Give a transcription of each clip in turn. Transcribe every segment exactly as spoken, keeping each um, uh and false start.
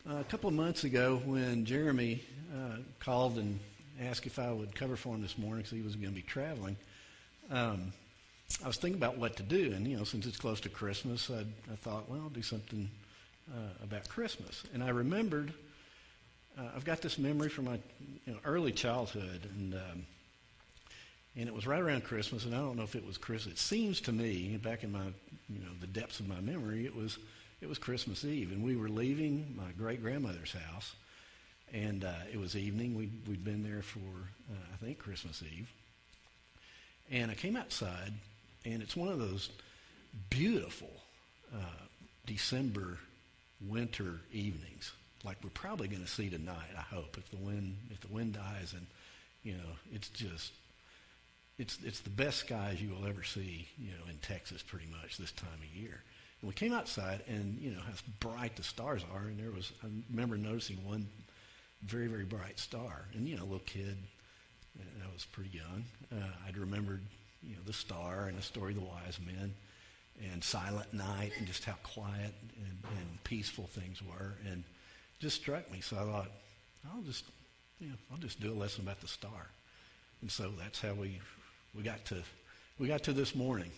Uh, a couple of months ago when Jeremy uh, called and asked if I would cover for him this morning because he was going to be traveling, um, I was thinking about what to do. And, you know, since it's close to Christmas, I, I thought, well, I'll do something uh, about Christmas. And I remembered, uh, I've got this memory from my you know, early childhood, and um, and it was right around Christmas, and I don't know if it was Christmas. It seems to me, back in my, you know, the depths of my memory, it was it was Christmas Eve, and we were leaving my great-grandmother's house, and uh, it was evening. We'd, we'd been there for, uh, I think, Christmas Eve. And I came outside, and it's one of those beautiful uh, December winter evenings, like we're probably going to see tonight, I hope, if the wind if the wind dies. And, you know, it's just, it's it's the best skies you will ever see, you know, in Texas pretty much this time of year. And we came outside, and, you know, how bright the stars are, and there was, I remember noticing one very, very bright star. And, you know, a little kid, and I was pretty young. Uh, I'd remembered, you know, the star and the story of the wise men and Silent Night and just how quiet and, and peaceful things were. And it just struck me. So I thought, I'll just, you know, I'll just do a lesson about the star. And so that's how we we got to we got to this morning.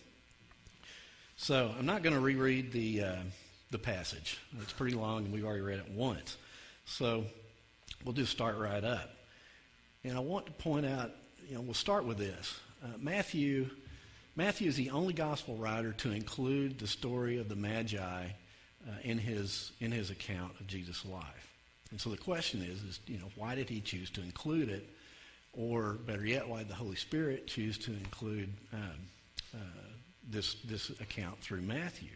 So I'm not going to reread the uh, the passage. It's pretty long, and we've already read it once. So we'll just start right up. And I want to point out, you know, we'll start with this. Uh, Matthew, Matthew is the only gospel writer to include the story of the Magi uh, in his in his account of Jesus' life. And so the question is, is, you know, why did he choose to include it? Or better yet, why did the Holy Spirit choose to include um, uh, this this account through Matthew?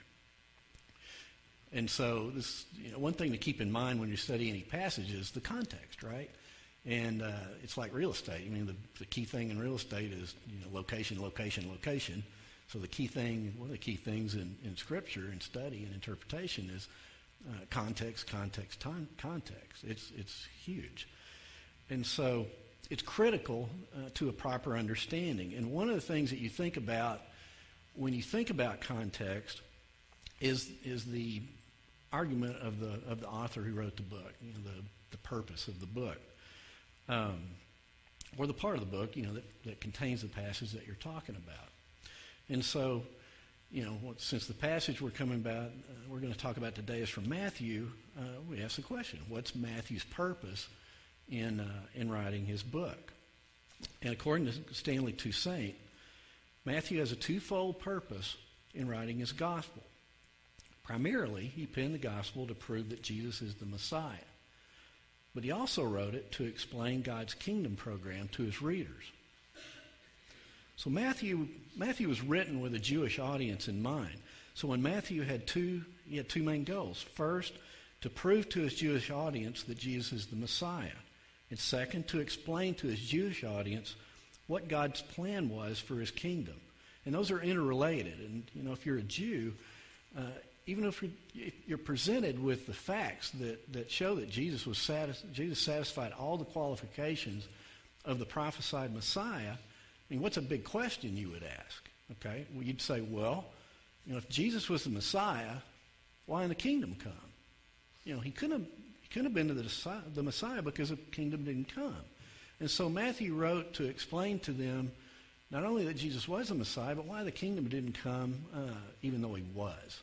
And so this, you know, one thing to keep in mind when you study any passage is the context, right? And uh, it's like real estate. I mean, the, the key thing in real estate is, you know, location, location, location. So the key thing, one of the key things in, in Scripture and study and interpretation is uh, context, context, time, context. It's it's huge. And so it's critical uh, to a proper understanding. And one of the things that you think about when you think about context is is the argument of the of the author who wrote the book, you know, the, the purpose of the book. Um, or the part of the book, you know, that, that contains the passage that you're talking about. And so, you know, since the passage we're coming about, uh, we're going to talk about today is from Matthew, uh, we ask the question, what's Matthew's purpose in uh, in writing his book? And according to Stanley Toussaint, Matthew has a twofold purpose in writing his gospel. Primarily, he penned the gospel to prove that Jesus is the Messiah. But he also wrote it to explain God's kingdom program to his readers. So Matthew Matthew was written with a Jewish audience in mind. So when Matthew had two, he had two main goals. First, to prove to his Jewish audience that Jesus is the Messiah. And second, to explain to his Jewish audience what God's plan was for his kingdom. And those are interrelated. And, you know, if you're a Jew, uh, even if you're presented with the facts that, that show that Jesus was satis- Jesus satisfied all the qualifications of the prophesied Messiah, I mean, what's a big question you would ask? Okay, well, you'd say, well, you know, if Jesus was the Messiah, why didn't the kingdom come? You know, he couldn't have, he couldn't have been to the, the Messiah because the kingdom didn't come. And so Matthew wrote to explain to them not only that Jesus was the Messiah, but why the kingdom didn't come uh, even though he was.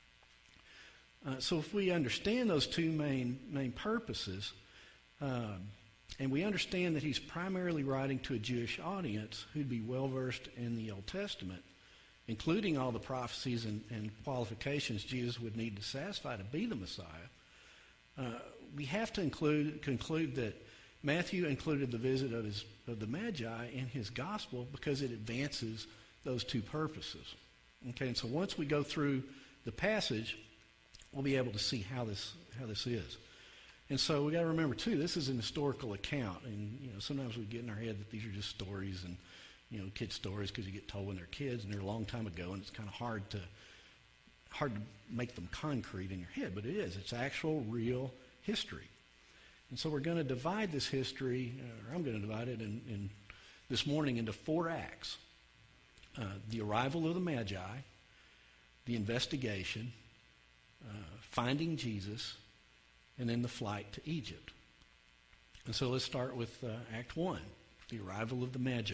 Uh, so if we understand those two main main purposes, um, and we understand that he's primarily writing to a Jewish audience who'd be well-versed in the Old Testament, including all the prophecies and, and qualifications Jesus would need to satisfy to be the Messiah, uh, we have to include, conclude that Matthew included the visit of, his, of the Magi in his gospel because it advances those two purposes. Okay, and so once we go through the passage, we'll be able to see how this how this is. And so we got to remember too, this is an historical account, and you know sometimes we get in our head that these are just stories and you know kid stories because you get told when they're kids and they're a long time ago, and it's kind of hard to hard to make them concrete in your head, but it is. It's actual, real history. And so we're going to divide this history, or I'm going to divide it in, in this morning into four acts: uh, the arrival of the Magi, the investigation, Uh, finding Jesus, and then the flight to Egypt. And so let's start with uh, Act one, the arrival of the Magi.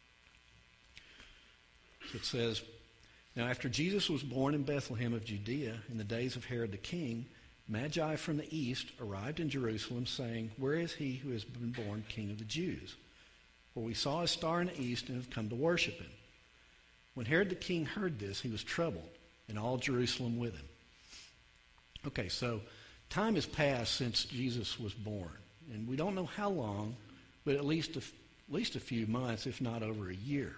So it says, "Now after Jesus was born in Bethlehem of Judea in the days of Herod the king, Magi from the east arrived in Jerusalem, saying, 'Where is he who has been born King of the Jews? For we saw a star in the east and have come to worship him.' When Herod the king heard this, he was troubled, and all Jerusalem with him." Okay, so time has passed since Jesus was born, and we don't know how long, but at least a, at least a few months, if not over a year.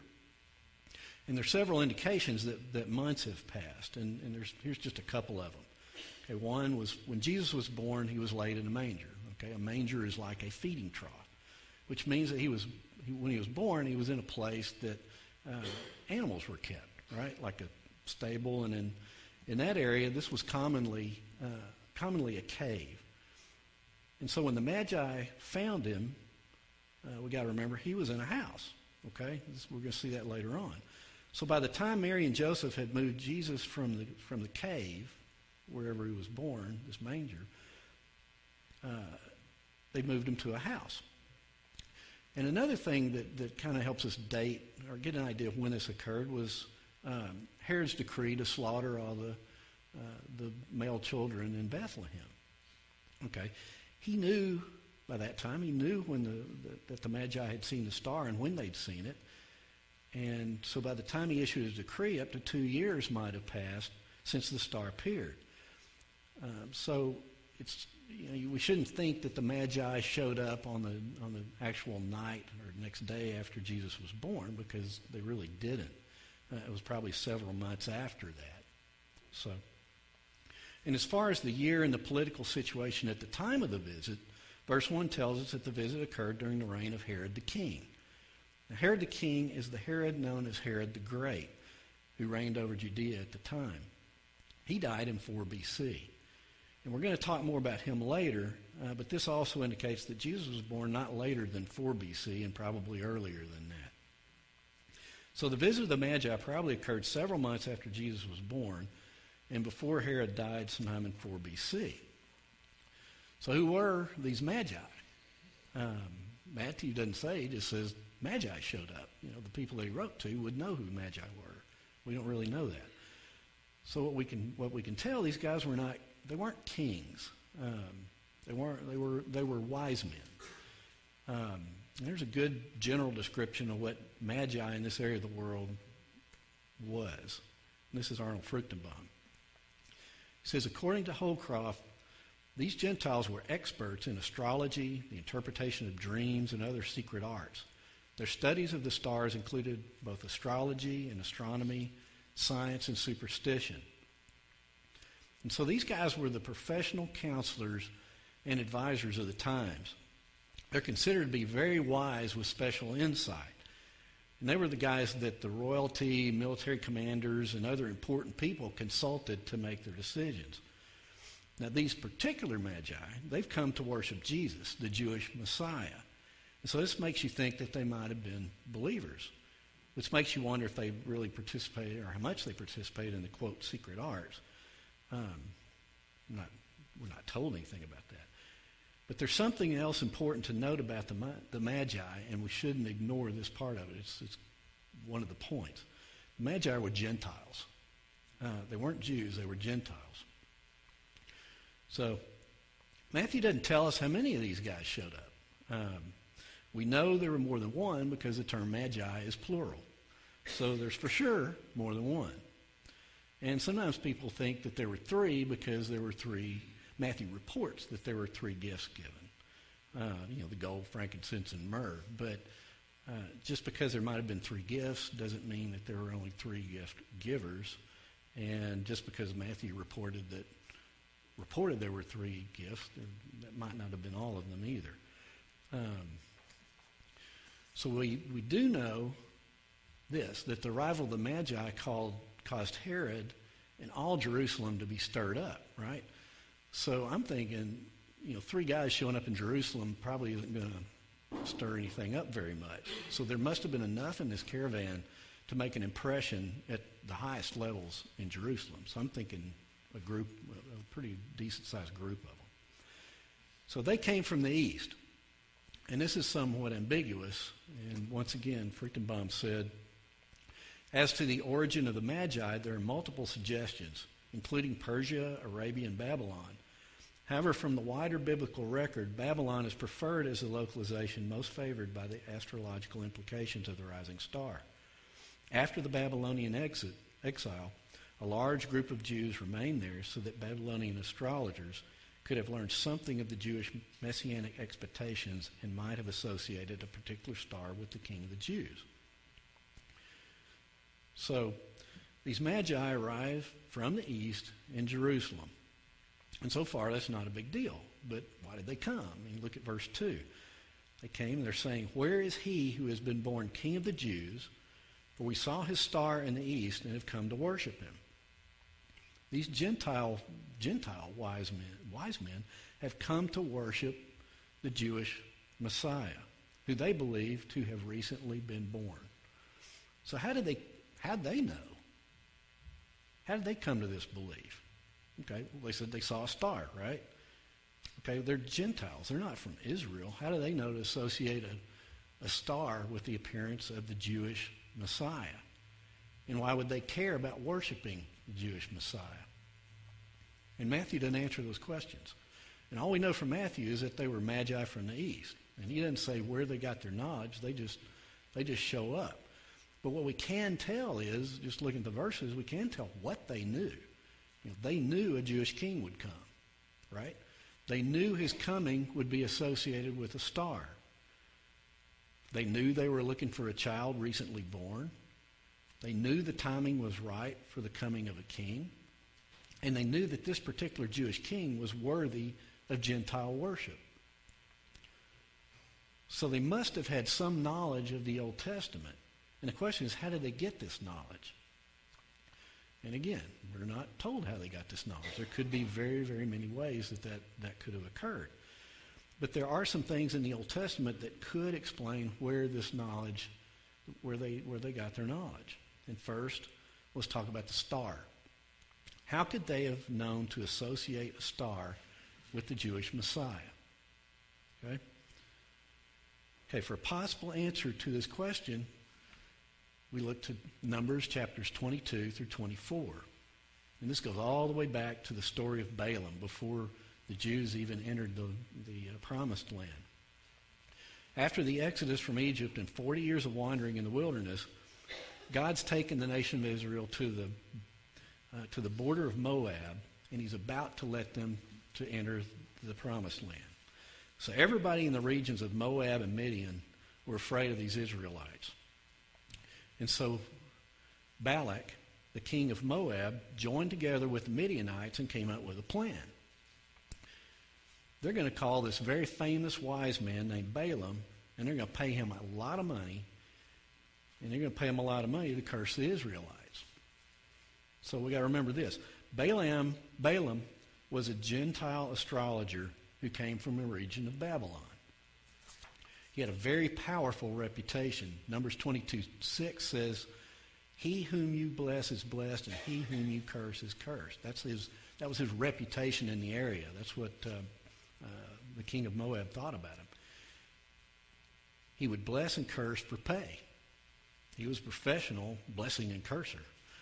And there's several indications that, that months have passed, and, and there's here's just a couple of them. Okay, one was when Jesus was born, he was laid in a manger. Okay, a manger is like a feeding trough, which means that he was he, when he was born, he was in a place that uh, animals were kept, right, like a stable, and in in that area, this was commonly uh, commonly a cave. And so when the Magi found him, uh, we got to remember he was in a house. Okay, this, we're going to see that later on. So by the time Mary and Joseph had moved Jesus from the from the cave, wherever he was born, this manger, uh, they moved him to a house. And another thing that, that kind of helps us date or get an idea of when this occurred was um, Herod's decree to slaughter all the uh, the male children in Bethlehem. Okay, he knew by that time, he knew when the, the that the Magi had seen the star and when they'd seen it. And so by the time he issued his decree, up to two years might have passed since the star appeared. Um, so it's you know, we shouldn't think that the Magi showed up on the on the actual night or next day after Jesus was born, because they really didn't. Uh, it was probably several months after that. So, and as far as the year and the political situation at the time of the visit, verse one tells us that the visit occurred during the reign of Herod the king. Now, Herod the king is the Herod known as Herod the Great, who reigned over Judea at the time. He died in four B C. And we're going to talk more about him later, uh, but this also indicates that Jesus was born not later than four B C and probably earlier than that. So the visit of the Magi probably occurred several months after Jesus was born and before Herod died sometime in four B C. So who were these Magi? Um, Matthew doesn't say, he just says Magi showed up. You know, the people that he wrote to would know who Magi were. We don't really know that. So what we can what we can tell, these guys were not they weren't kings. Um, they weren't they were they were wise men. Um, there's a good general description of what Magi in this area of the world was. And this is Arnold Fruchtenbaum. He says, according to Holcroft, these Gentiles were experts in astrology, the interpretation of dreams, and other secret arts. Their studies of the stars included both astrology and astronomy, science and superstition. And so these guys were the professional counselors and advisors of the times. They're considered to be very wise with special insight. And they were the guys that the royalty, military commanders, and other important people consulted to make their decisions. Now, these particular Magi, they've come to worship Jesus, the Jewish Messiah. And so this makes you think that they might have been believers, which makes you wonder if they really participated or how much they participated in the, quote, secret arts. Um, I'm not, we're not told anything about that. But there's something else important to note about the, the Magi, and we shouldn't ignore this part of it. It's, it's one of the points. The Magi were Gentiles. Uh, they weren't Jews, they were Gentiles. So Matthew doesn't tell us how many of these guys showed up. Um, we know there were more than one because the term Magi is plural. So there's for sure more than one. And sometimes people think that there were three because there were three. Matthew reports that there were three gifts given, uh, you know, the gold, frankincense, and myrrh. But uh, just because there might have been three gifts doesn't mean that there were only three gift givers. And just because Matthew reported that reported there were three gifts, that might not have been all of them either. Um, so we, we do know this, that the arrival of the Magi called, caused Herod and all Jerusalem to be stirred up, right? So I'm thinking, you know, three guys showing up in Jerusalem probably isn't going to stir anything up very much. So there must have been enough in this caravan to make an impression at the highest levels in Jerusalem. So I'm thinking a group, a pretty decent-sized group of them. So they came from the east. And this is somewhat ambiguous. And once again, Fruchtenbaum said, as to the origin of the Magi, there are multiple suggestions, including Persia, Arabia, and Babylon. However, from the wider biblical record, Babylon is preferred as the localization most favored by the astrological implications of the rising star. After the Babylonian exit, exile, a large group of Jews remained there so that Babylonian astrologers could have learned something of the Jewish messianic expectations and might have associated a particular star with the king of the Jews. So, these Magi arrive from the east in Jerusalem. And so far, that's not a big deal. But why did they come? I mean, look at verse two. They came and they're saying, where is he who has been born king of the Jews? For we saw his star in the east and have come to worship him. These Gentile, Gentile wise men, wise men have come to worship the Jewish Messiah, who they believe to have recently been born. So how did they, how did they know? How did they come to this belief? Okay, well, they said they saw a star, right? Okay, they're Gentiles. They're not from Israel. How do they know to associate a, a star with the appearance of the Jewish Messiah? And why would they care about worshiping the Jewish Messiah? And Matthew doesn't answer those questions. And all we know from Matthew is that they were Magi from the east. And he doesn't say where they got their knowledge. They just, they just show up. But what we can tell is, just looking at the verses, we can tell what they knew. You know, they knew a Jewish king would come, right? They knew his coming would be associated with a star. They knew they were looking for a child recently born. They knew the timing was right for the coming of a king. And they knew that this particular Jewish king was worthy of Gentile worship. So they must have had some knowledge of the Old Testament. And the question is, how did they get this knowledge? And again, we're not told how they got this knowledge. There could be very, very many ways that that, that could have occurred. But there are some things in the Old Testament that could explain where this knowledge, where they, where they got their knowledge. And first, let's talk about the star. How could they have known to associate a star with the Jewish Messiah? Okay? Okay, for a possible answer to this question, we look to Numbers chapters twenty-two through twenty-four. And this goes all the way back to the story of Balaam before the Jews even entered the, the uh, promised land. After the exodus from Egypt and forty years of wandering in the wilderness, God's taken the nation of Israel to the uh, to the border of Moab, and he's about to let them to enter the promised land. So everybody in the regions of Moab and Midian were afraid of these Israelites. And so Balak, the king of Moab, joined together with the Midianites and came up with a plan. They're going to call this very famous wise man named Balaam, and they're going to pay him a lot of money, and they're going to pay him a lot of money to curse the Israelites. So we got to remember this. Balaam, Balaam was a Gentile astrologer who came from the region of Babylon. He had a very powerful reputation. Numbers twenty-two six says, he whom you bless is blessed, and he whom you curse is cursed. That's his, that was his reputation in the area. That's what uh, uh, the king of Moab thought about him. He would bless and curse for pay. He was a professional blessing and curser.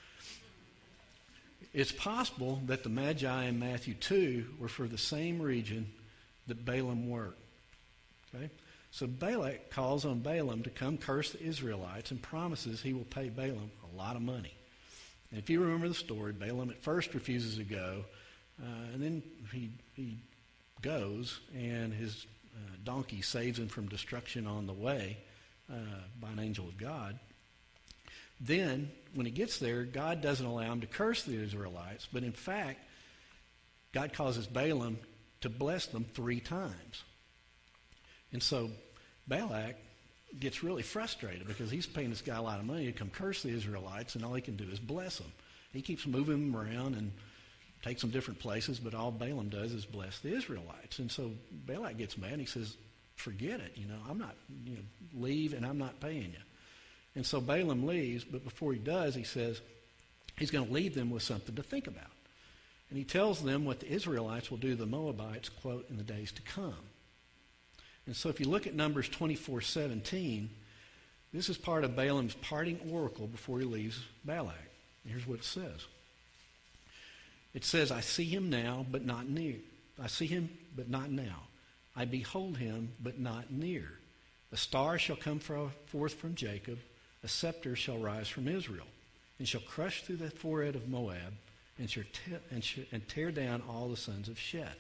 It's possible that the Magi in Matthew two were for the same region that Balaam worked. Okay? So Balak calls on Balaam to come curse the Israelites and promises he will pay Balaam a lot of money. And if you remember the story, Balaam at first refuses to go, uh, and then he, he goes, and his uh, donkey saves him from destruction on the way uh, by an angel of God. Then, when he gets there, God doesn't allow him to curse the Israelites, but in fact, God causes Balaam to bless them three times. And so Balak gets really frustrated because he's paying this guy a lot of money to come curse the Israelites, and all he can do is bless them. He keeps moving them around and takes them different places, but all Balaam does is bless the Israelites. And so Balak gets mad and he says, forget it, you know, I'm not, you know, leave and I'm not paying you. And so Balaam leaves, but before he does, he says he's going to leave them with something to think about. And he tells them what the Israelites will do to the Moabites, quote, in the days to come. And so if you look at Numbers twenty-four seventeen, this is part of Balaam's parting oracle before he leaves Balak. Here's what it says. It says, I see him now, but not near. I see him, but not now. I behold him, but not near. A star shall come forth from Jacob, a scepter shall rise from Israel, and shall crush through the forehead of Moab, and, shall te- and, sh- and tear down all the sons of Shet.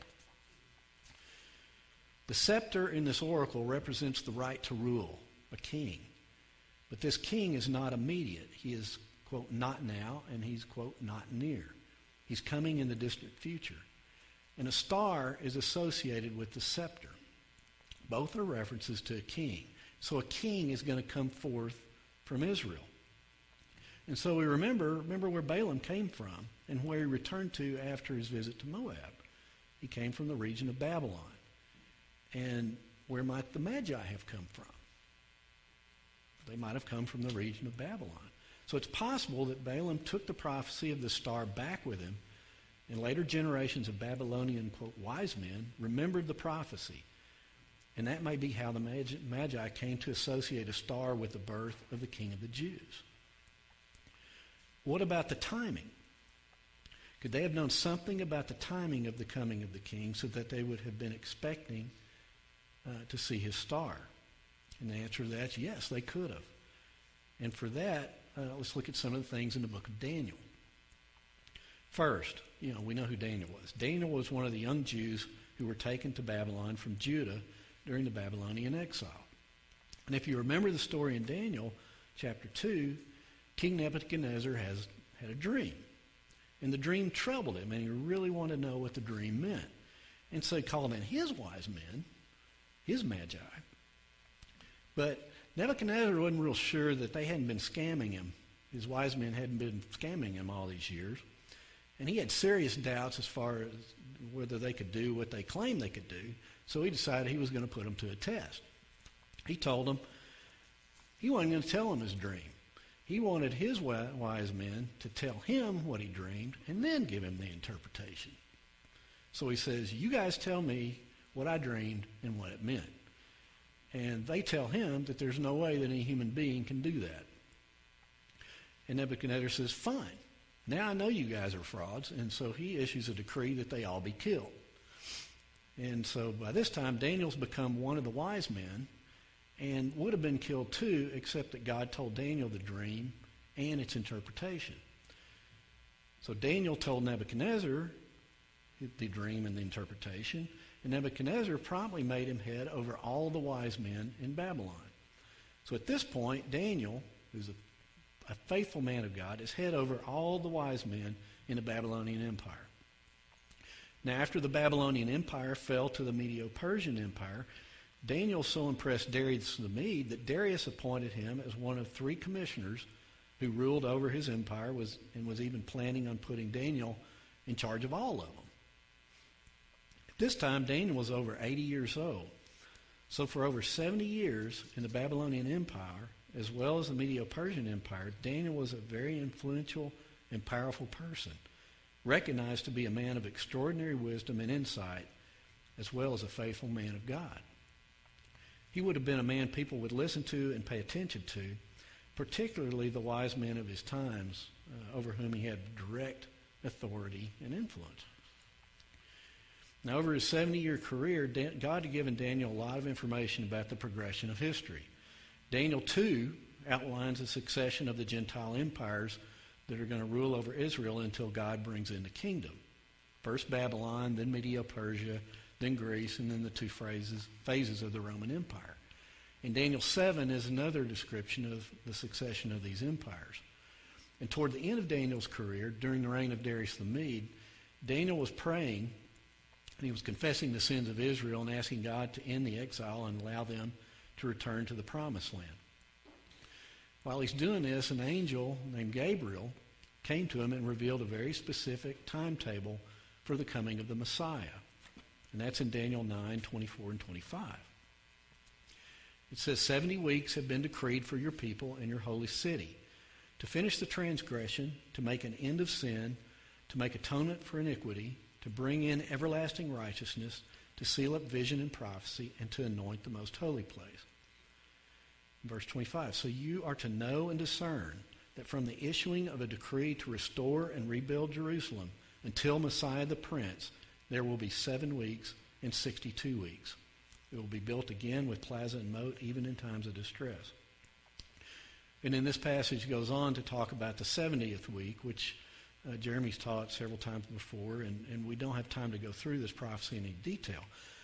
The scepter in this oracle represents the right to rule, a king. But this king is not immediate. He is, quote, not now, and he's, quote, not near. He's coming in the distant future. And a star is associated with the scepter. Both are references to a king. So a king is going to come forth from Israel. And so we remember, remember where Balaam came from and where he returned to after his visit to Moab. He came from the region of Babylon. And where might the Magi have come from? They might have come from the region of Babylon. So it's possible that Balaam took the prophecy of the star back with him, and later generations of Babylonian, quote, wise men remembered the prophecy. And that may be how the Magi came to associate a star with the birth of the King of the Jews. What about the timing? Could they have known something about the timing of the coming of the king so that they would have been expecting uh, to see his star? And the answer to that is yes, they could have. And for that, uh, let's look at some of the things in the book of Daniel. First, you know, we know who Daniel was. Daniel was one of the young Jews who were taken to Babylon from Judah during the Babylonian exile. And if you remember the story in Daniel chapter two, King Nebuchadnezzar has had a dream. And the dream troubled him, and he really wanted to know what the dream meant. And so he called in his wise men, his magi. But Nebuchadnezzar wasn't real sure that they hadn't been scamming him. His wise men hadn't been scamming him all these years. And he had serious doubts as far as whether they could do what they claimed they could do. So he decided he was going to put them to a test. He told them he wasn't going to tell them his dream. He wanted his wise men to tell him what he dreamed and then give him the interpretation. So he says, you guys tell me what I dreamed and what it meant. And they tell him that there's no way that any human being can do that. And Nebuchadnezzar says, fine. Now I know you guys are frauds. And so he issues a decree that they all be killed. And so by this time, Daniel's become one of the wise men and would have been killed too, except that God told Daniel the dream and its interpretation. So Daniel told Nebuchadnezzar the dream and the interpretation, and Nebuchadnezzar promptly made him head over all the wise men in Babylon. So at this point, Daniel, who's a, a faithful man of God, is head over all the wise men in the Babylonian Empire. Now, after the Babylonian Empire fell to the Medo-Persian Empire, Daniel so impressed Darius the Mede that Darius appointed him as one of three commissioners who ruled over his empire was, and was even planning on putting Daniel in charge of all of them. At this time, Daniel was over eighty years old. So for over seventy years in the Babylonian Empire, as well as the Medo-Persian Empire, Daniel was a very influential and powerful person, recognized to be a man of extraordinary wisdom and insight, as well as a faithful man of God. He would have been a man people would listen to and pay attention to, particularly the wise men of his times, uh, over whom he had direct authority and influence. Now, over his seventy-year career, Dan- God had given Daniel a lot of information about the progression of history. Daniel two outlines a succession of the Gentile empires that are going to rule over Israel until God brings in the kingdom. First Babylon, then Medo-Persia, then Greece, and then the two phases, phases of the Roman Empire. And Daniel seven is another description of the succession of these empires. And toward the end of Daniel's career, during the reign of Darius the Mede, Daniel was praying, and he was confessing the sins of Israel and asking God to end the exile and allow them to return to the promised land. While he's doing this, an angel named Gabriel came to him and revealed a very specific timetable for the coming of the Messiah. And that's in Daniel nine, twenty-four and twenty-five. It says, seventy weeks have been decreed for your people and your holy city, to finish the transgression, to make an end of sin, to make atonement for iniquity, to bring in everlasting righteousness, to seal up vision and prophecy, and to anoint the most holy place. Verse twenty-five, so you are to know and discern that from the issuing of a decree to restore and rebuild Jerusalem until Messiah the Prince, there will be seven weeks and sixty-two weeks. It will be built again with plaza and moat, even in times of distress. And then this passage goes on to talk about the seventieth week, which uh, Jeremy's taught several times before, and, and we don't have time to go through this prophecy in any detail,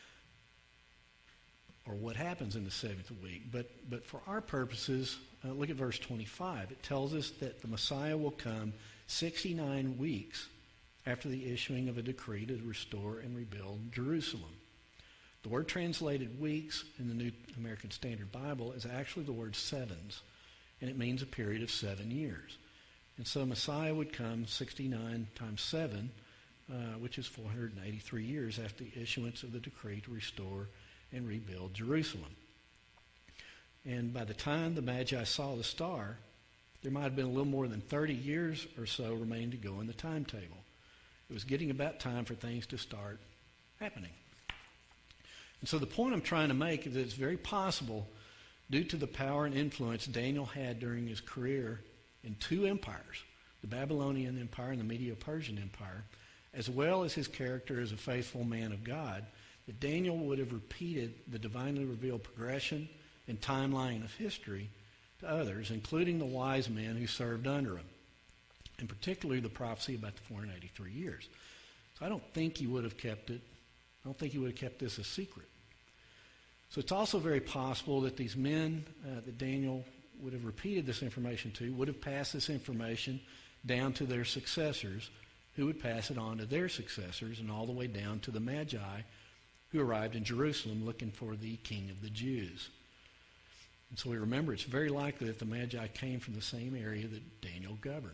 or what happens in the seventh week. But, but for our purposes, uh, look at verse twenty-five. It tells us that the Messiah will come sixty-nine weeks after the issuing of a decree to restore and rebuild Jerusalem. The word translated weeks in the New American Standard Bible is actually the word sevens, and it means a period of seven years. And so Messiah would come sixty-nine times seven, uh, which is four hundred eighty-three years after the issuance of the decree to restore and rebuild Jerusalem. And by the time the Magi saw the star, there might have been a little more than thirty years or so remaining to go in the timetable. It was getting about time for things to start happening. And so the point I'm trying to make is that it's very possible, due to the power and influence Daniel had during his career in two empires, the Babylonian Empire and the Medo-Persian Empire, as well as his character as a faithful man of God, that Daniel would have repeated the divinely revealed progression and timeline of history to others, including the wise men who served under him, and particularly the prophecy about the four hundred eighty-three years. So I don't think he would have kept it, I don't think he would have kept this a secret. So it's also very possible that these men uh, that Daniel would have repeated this information to would have passed this information down to their successors, who would pass it on to their successors, and all the way down to the Magi who arrived in Jerusalem looking for the King of the Jews. And so we remember it's very likely that the Magi came from the same area that Daniel governed.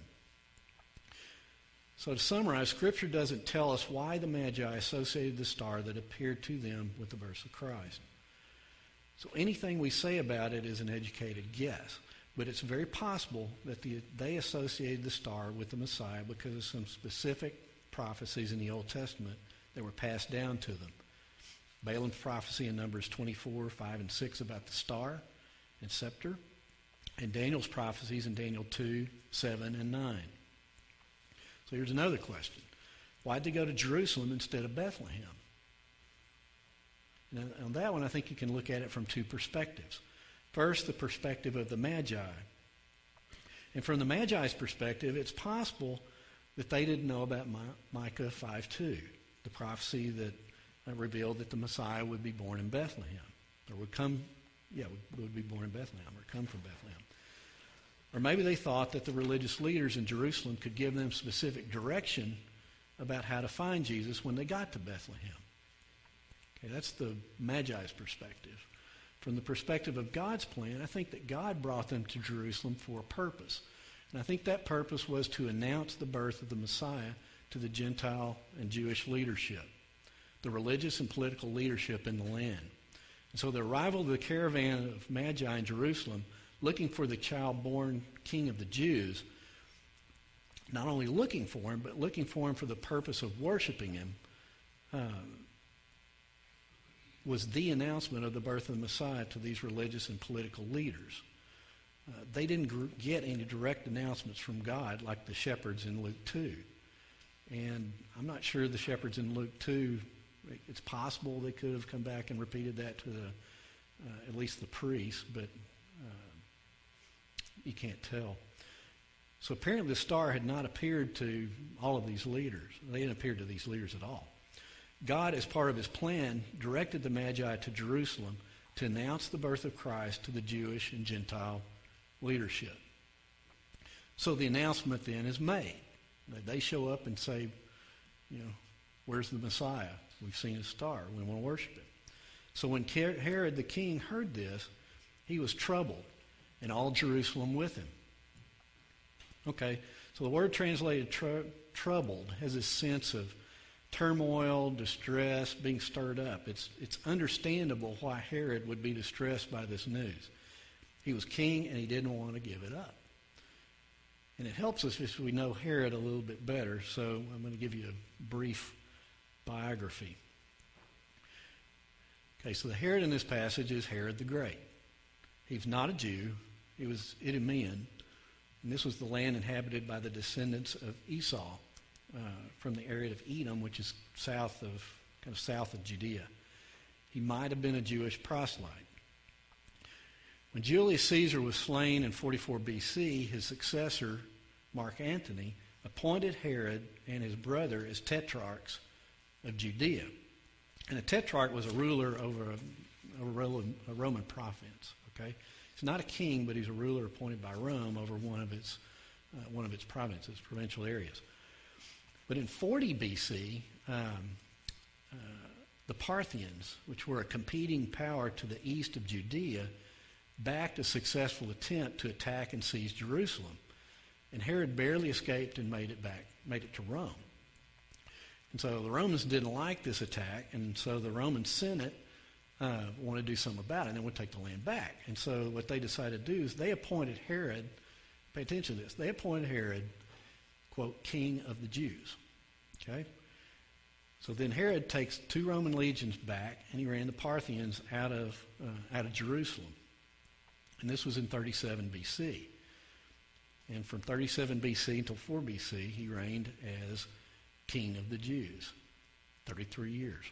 So to summarize, Scripture doesn't tell us why the Magi associated the star that appeared to them with the birth of Christ. So anything we say about it is an educated guess, but it's very possible that the, they associated the star with the Messiah because of some specific prophecies in the Old Testament that were passed down to them. Balaam's prophecy in Numbers twenty-four, five, and six about the star and scepter, and Daniel's prophecies in Daniel two, seven, and nine. So here's another question. Why did they go to Jerusalem instead of Bethlehem? Now, on that one, I think you can look at it from two perspectives. First, the perspective of the Magi. And from the Magi's perspective, it's possible that they didn't know about Micah five two, the prophecy that uh, revealed that the Messiah would be born in Bethlehem, or would come, yeah, would, would be born in Bethlehem, or come from Bethlehem. Or maybe they thought that the religious leaders in Jerusalem could give them specific direction about how to find Jesus when they got to Bethlehem. Okay, that's the Magi's perspective. From the perspective of God's plan, I think that God brought them to Jerusalem for a purpose. And I think that purpose was to announce the birth of the Messiah to the Gentile and Jewish leadership, the religious and political leadership in the land. And so the arrival of the caravan of Magi in Jerusalem, looking for the child-born King of the Jews, not only looking for him, but looking for him for the purpose of worshiping him, um, was the announcement of the birth of the Messiah to these religious and political leaders. Uh, they didn't gr- get any direct announcements from God like the shepherds in Luke two. And I'm not sure the shepherds in Luke two, it's possible they could have come back and repeated that to the, uh, at least the priests, but uh, you can't tell. So apparently the star had not appeared to all of these leaders. They didn't appear to these leaders at all. God, as part of his plan, directed the Magi to Jerusalem to announce the birth of Christ to the Jewish and Gentile leadership. So the announcement then is made. They show up and say, you know, where's the Messiah? We've seen his star. We want to worship him. So when Herod the king heard this, he was troubled, and all Jerusalem with him. Okay, so the word translated tr- troubled has a sense of turmoil, distress, being stirred up. It's, it's understandable why Herod would be distressed by this news. He was king and he didn't want to give it up. And it helps us if we know Herod a little bit better, so I'm going to give you a brief biography. Okay, so the Herod in this passage is Herod the Great. He's not a Jew. He was Idumean, and this was the land inhabited by the descendants of Esau uh, from the area of Edom, which is south of, kind of south of Judea. He might have been a Jewish proselyte. When Julius Caesar was slain in forty-four B C, his successor, Mark Antony, appointed Herod and his brother as tetrarchs of Judea. And a tetrarch was a ruler over a, a, Roman, a Roman province. Okay, he's not a king, but he's a ruler appointed by Rome over one of its uh, one of its provinces, provincial areas. But in forty B C, um, uh, the Parthians, which were a competing power to the east of Judea, backed a successful attempt to attack and seize Jerusalem. And Herod barely escaped and made it back, made it to Rome. And so the Romans didn't like this attack, and so the Roman Senate uh, wanted to do something about it, and they would take the land back. And so what they decided to do is they appointed Herod, pay attention to this, they appointed Herod, quote, king of the Jews. Okay? So then Herod takes two Roman legions back, and he ran the Parthians out of uh, out of Jerusalem. And this was in thirty-seven B C. And from thirty-seven B C until four B C, he reigned as king of the Jews, thirty-three years.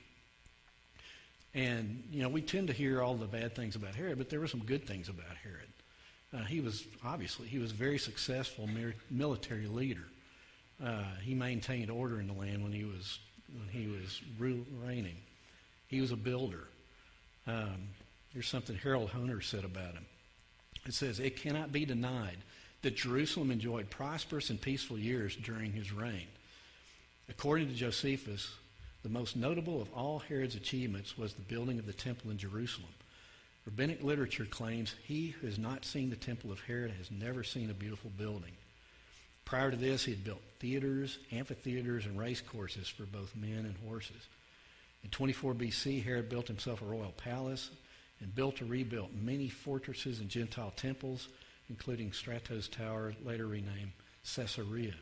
And, you know, we tend to hear all the bad things about Herod, but there were some good things about Herod. Uh, he was, obviously, he was a very successful military leader. Uh, he maintained order in the land when he was when he was reigning. He was a builder. Um, here's something Harold Hoehner said about him. It says, "It cannot be denied that Jerusalem enjoyed prosperous and peaceful years during his reign. According to Josephus, the most notable of all Herod's achievements was the building of the temple in Jerusalem. Rabbinic literature claims he who has not seen the temple of Herod has never seen a beautiful building. Prior to this, he had built theaters, amphitheaters, and race courses for both men and horses. In twenty-four B C, Herod built himself a royal palace and built or rebuilt many fortresses and Gentile temples, including Stratos Tower, later renamed Caesarea."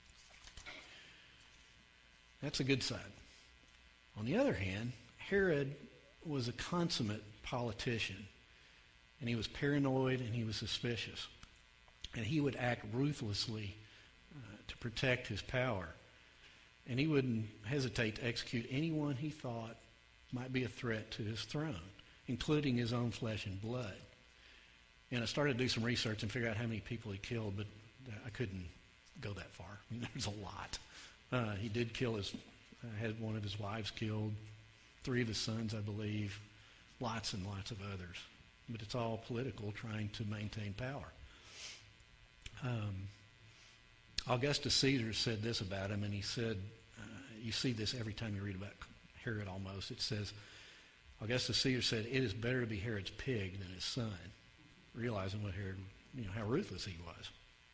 That's a good side. On the other hand, Herod was a consummate politician, and he was paranoid and he was suspicious, and he would act ruthlessly uh, to protect his power, and he wouldn't hesitate to execute anyone he thought might be a threat to his throne, including his own flesh and blood. And I started to do some research and figure out how many people he killed, but I couldn't go that far. I mean, there's a lot. Uh, he did kill his, uh, had one of his wives killed, three of his sons, I believe, lots and lots of others. But it's all political, trying to maintain power. Um, Augustus Caesar said this about him, and he said, uh, you see this every time you read about Herod almost. It says, Augustus Caesar said, "It is better to be Herod's pig than his son," realizing what Herod, you know, how ruthless he was.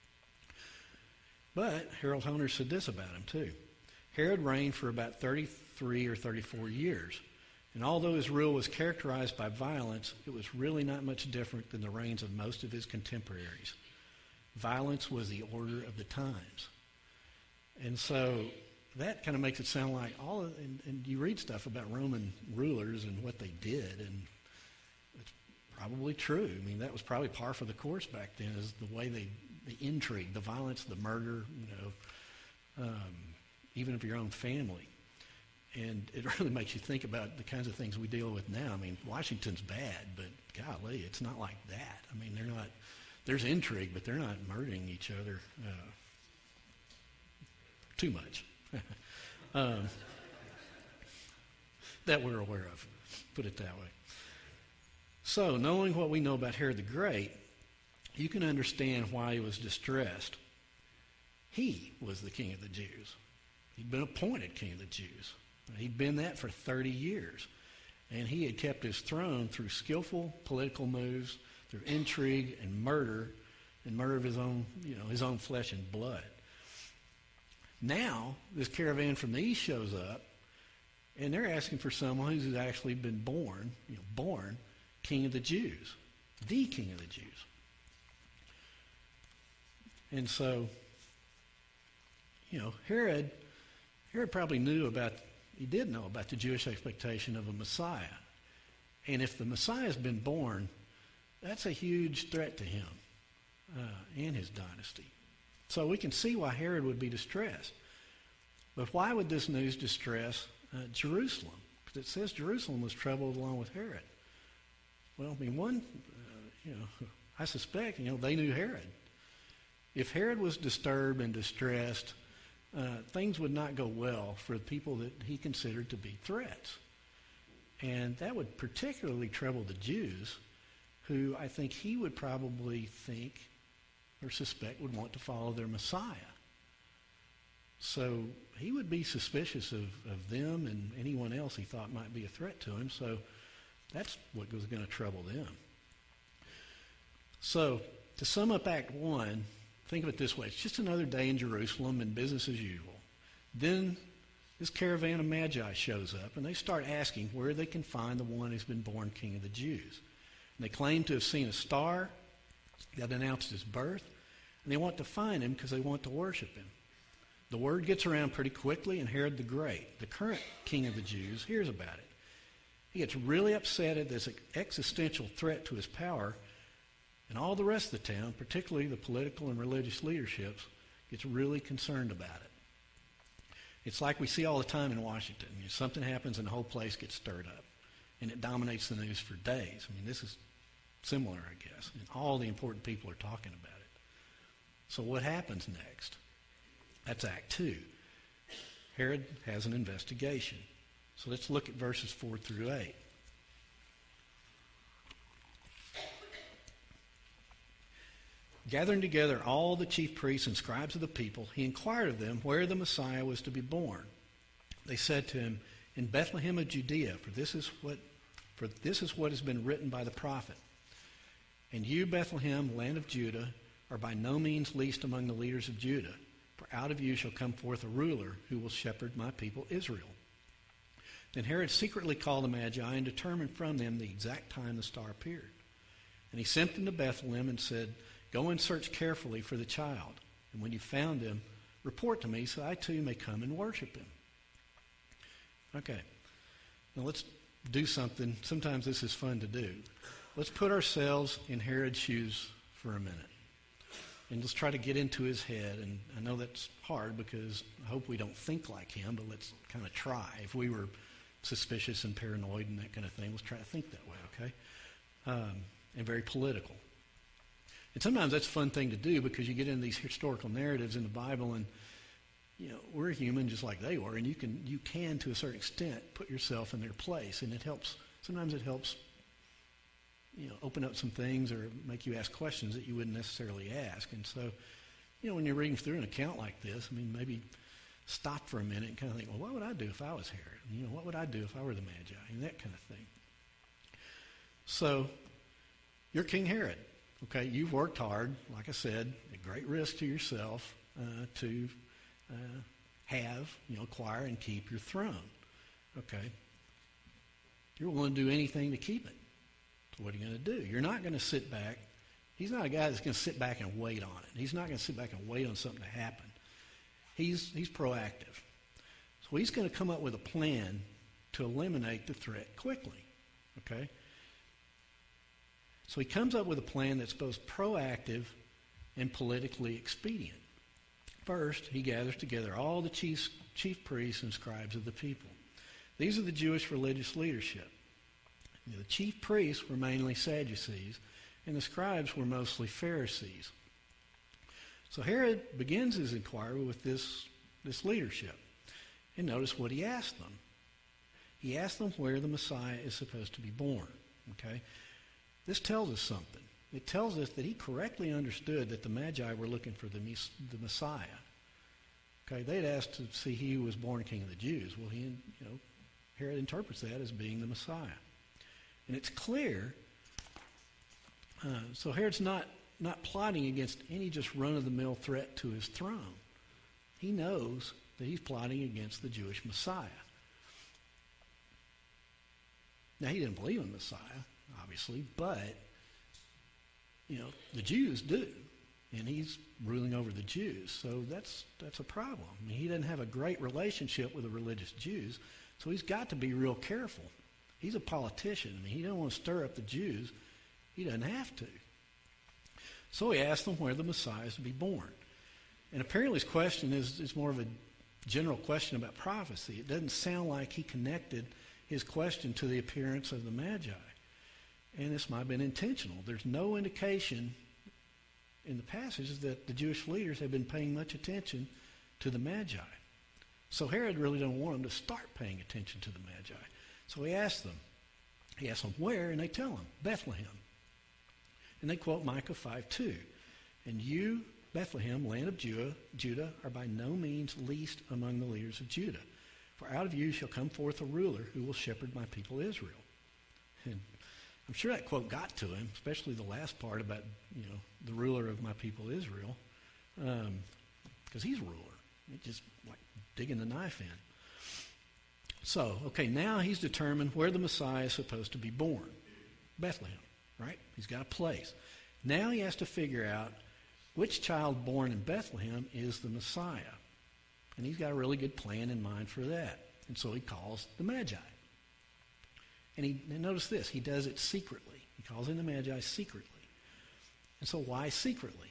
But Harold Hoehner said this about him too. Herod reigned for about thirty-three or thirty-four years, and although his rule was characterized by violence, it was really not much different than the reigns of most of his contemporaries. Violence was the order of the times. And so that kind of makes it sound like all of, and, and you read stuff about Roman rulers and what they did, and it's probably true. I mean, that was probably par for the course back then, is the way they, the intrigue, the violence, the murder, you know, um, even of your own family. And it really makes you think about the kinds of things we deal with now. I mean, Washington's bad, but golly, it's not like that. I mean, they're not, there's intrigue, but they're not murdering each other uh, too much. um, that we're aware of, put it that way. So, knowing what we know about Herod the Great, you can understand why he was distressed. He was the king of the Jews. He'd been appointed king of the Jews. He'd been that for thirty years. And he had kept his throne through skillful political moves, through intrigue and murder, and murder of his own, you know, his own flesh and blood. Now, this caravan from the east shows up, and they're asking for someone who's actually been born, you know, born king of the Jews, the king of the Jews. And so, you know, Herod, Herod probably knew about, he did know about the Jewish expectation of a Messiah. And if the Messiah has been born, that's a huge threat to him uh, and his dynasty. So we can see why Herod would be distressed. But why would this news distress uh, Jerusalem? Because it says Jerusalem was troubled along with Herod. Well, I mean, one, uh, you know, I suspect, you know, they knew Herod. If Herod was disturbed and distressed, uh, things would not go well for the people that he considered to be threats. And that would particularly trouble the Jews, who I think he would probably think or suspect would want to follow their Messiah. So he would be suspicious of, of them and anyone else he thought might be a threat to him. So that's what was going to trouble them. So to sum up Act one, think of it this way. It's just another day in Jerusalem and business as usual. Then this caravan of magi shows up, and they start asking where they can find the one who's been born King of the Jews. And they claim to have seen a star that announced his birth, and they want to find him because they want to worship him. The word gets around pretty quickly, and Herod the Great, the current king of the Jews, hears about it. He gets really upset at this existential threat to his power, and all the rest of the town, particularly the political and religious leaderships, gets really concerned about it. It's like we see all the time in Washington. You know, something happens and the whole place gets stirred up, and it dominates the news for days. I mean, this is similar, I guess, and all the important people are talking about it. So what happens next? That's Act two. Herod has an investigation. So let's look at verses four through eight. Gathering together all the chief priests and scribes of the people, he inquired of them where the Messiah was to be born. They said to him, "In Bethlehem of Judea, for this is what, for this is what has been written by the prophet. And you, Bethlehem, land of Judah, are by no means least among the leaders of Judah, for out of you shall come forth a ruler who will shepherd my people Israel." Then Herod secretly called the Magi and determined from them the exact time the star appeared. And he sent them to Bethlehem and said, "Go and search carefully for the child, and when you found him, report to me so I too may come and worship him." Okay, now let's do something. Sometimes this is fun to do. Let's put ourselves in Herod's shoes for a minute. And let's try to get into his head. And I know that's hard because I hope we don't think like him, but let's kind of try. If we were suspicious and paranoid and that kind of thing, let's try to think that way, okay? Um, and very political. And sometimes that's a fun thing to do because you get into these historical narratives in the Bible and, you know, we're human just like they were, and you can, you can to a certain extent, put yourself in their place, and it helps. Sometimes it helps, you know, open up some things or make you ask questions that you wouldn't necessarily ask. And so, you know, when you're reading through an account like this, I mean, maybe stop for a minute and kind of think, well, what would I do if I was Herod? You know, what would I do if I were the Magi? And that kind of thing. So, you're King Herod. Okay, you've worked hard, like I said, at great risk to yourself uh, to uh, have, you know, acquire and keep your throne. Okay, you're willing to do anything to keep it. So what are you going to do? You're not going to sit back. He's not a guy that's going to sit back and wait on it. He's not going to sit back and wait on something to happen. He's he's proactive. So he's going to come up with a plan to eliminate the threat quickly. Okay. So he comes up with a plan that's both proactive and politically expedient. First, he gathers together all the chief, chief priests and scribes of the people. These are the Jewish religious leadership. You know, the chief priests were mainly Sadducees, and the scribes were mostly Pharisees. So Herod begins his inquiry with this, this leadership. And notice what he asked them. He asked them where the Messiah is supposed to be born. Okay? This tells us something. It tells us that he correctly understood that the Magi were looking for the, the Messiah. Okay, they'd asked to see he who was born King of the Jews. Well, he, you know, Herod interprets that as being the Messiah. And it's clear. Uh, so Herod's not, not plotting against any just run-of-the-mill threat to his throne. He knows that he's plotting against the Jewish Messiah. Now, he didn't believe in Messiah, obviously, but, you know, the Jews do. and he's ruling over the Jews. So that's that's a problem. I mean, he doesn't have a great relationship with the religious Jews, so he's got to be real careful. He's a politician. I mean, he doesn't want to stir up the Jews. He doesn't have to. So he asked them where the Messiah is to be born. And apparently his question is, is more of a general question about prophecy. It doesn't sound like he connected his question to the appearance of the Magi. And this might have been intentional. There's no indication in the passages that the Jewish leaders have been paying much attention to the Magi. So Herod really don't want them to start paying attention to the Magi. So he asked them. He asked them where, and they tell him, Bethlehem. And they quote Micah five two. And you, Bethlehem, land of Judah, Judah, are by no means least among the leaders of Judah. For out of you shall come forth a ruler who will shepherd my people Israel. And I'm sure that quote got to him, especially the last part about, you know, the ruler of my people Israel, because um, he's ruler. It's just like digging the knife in. So, okay, now he's determined where the Messiah is supposed to be born. Bethlehem, right? He's got a place. Now he has to figure out which child born in Bethlehem is the Messiah. And he's got a really good plan in mind for that. And so he calls the Magi. And, he, and notice this, he does it secretly. He calls in the Magi secretly. And so why secretly?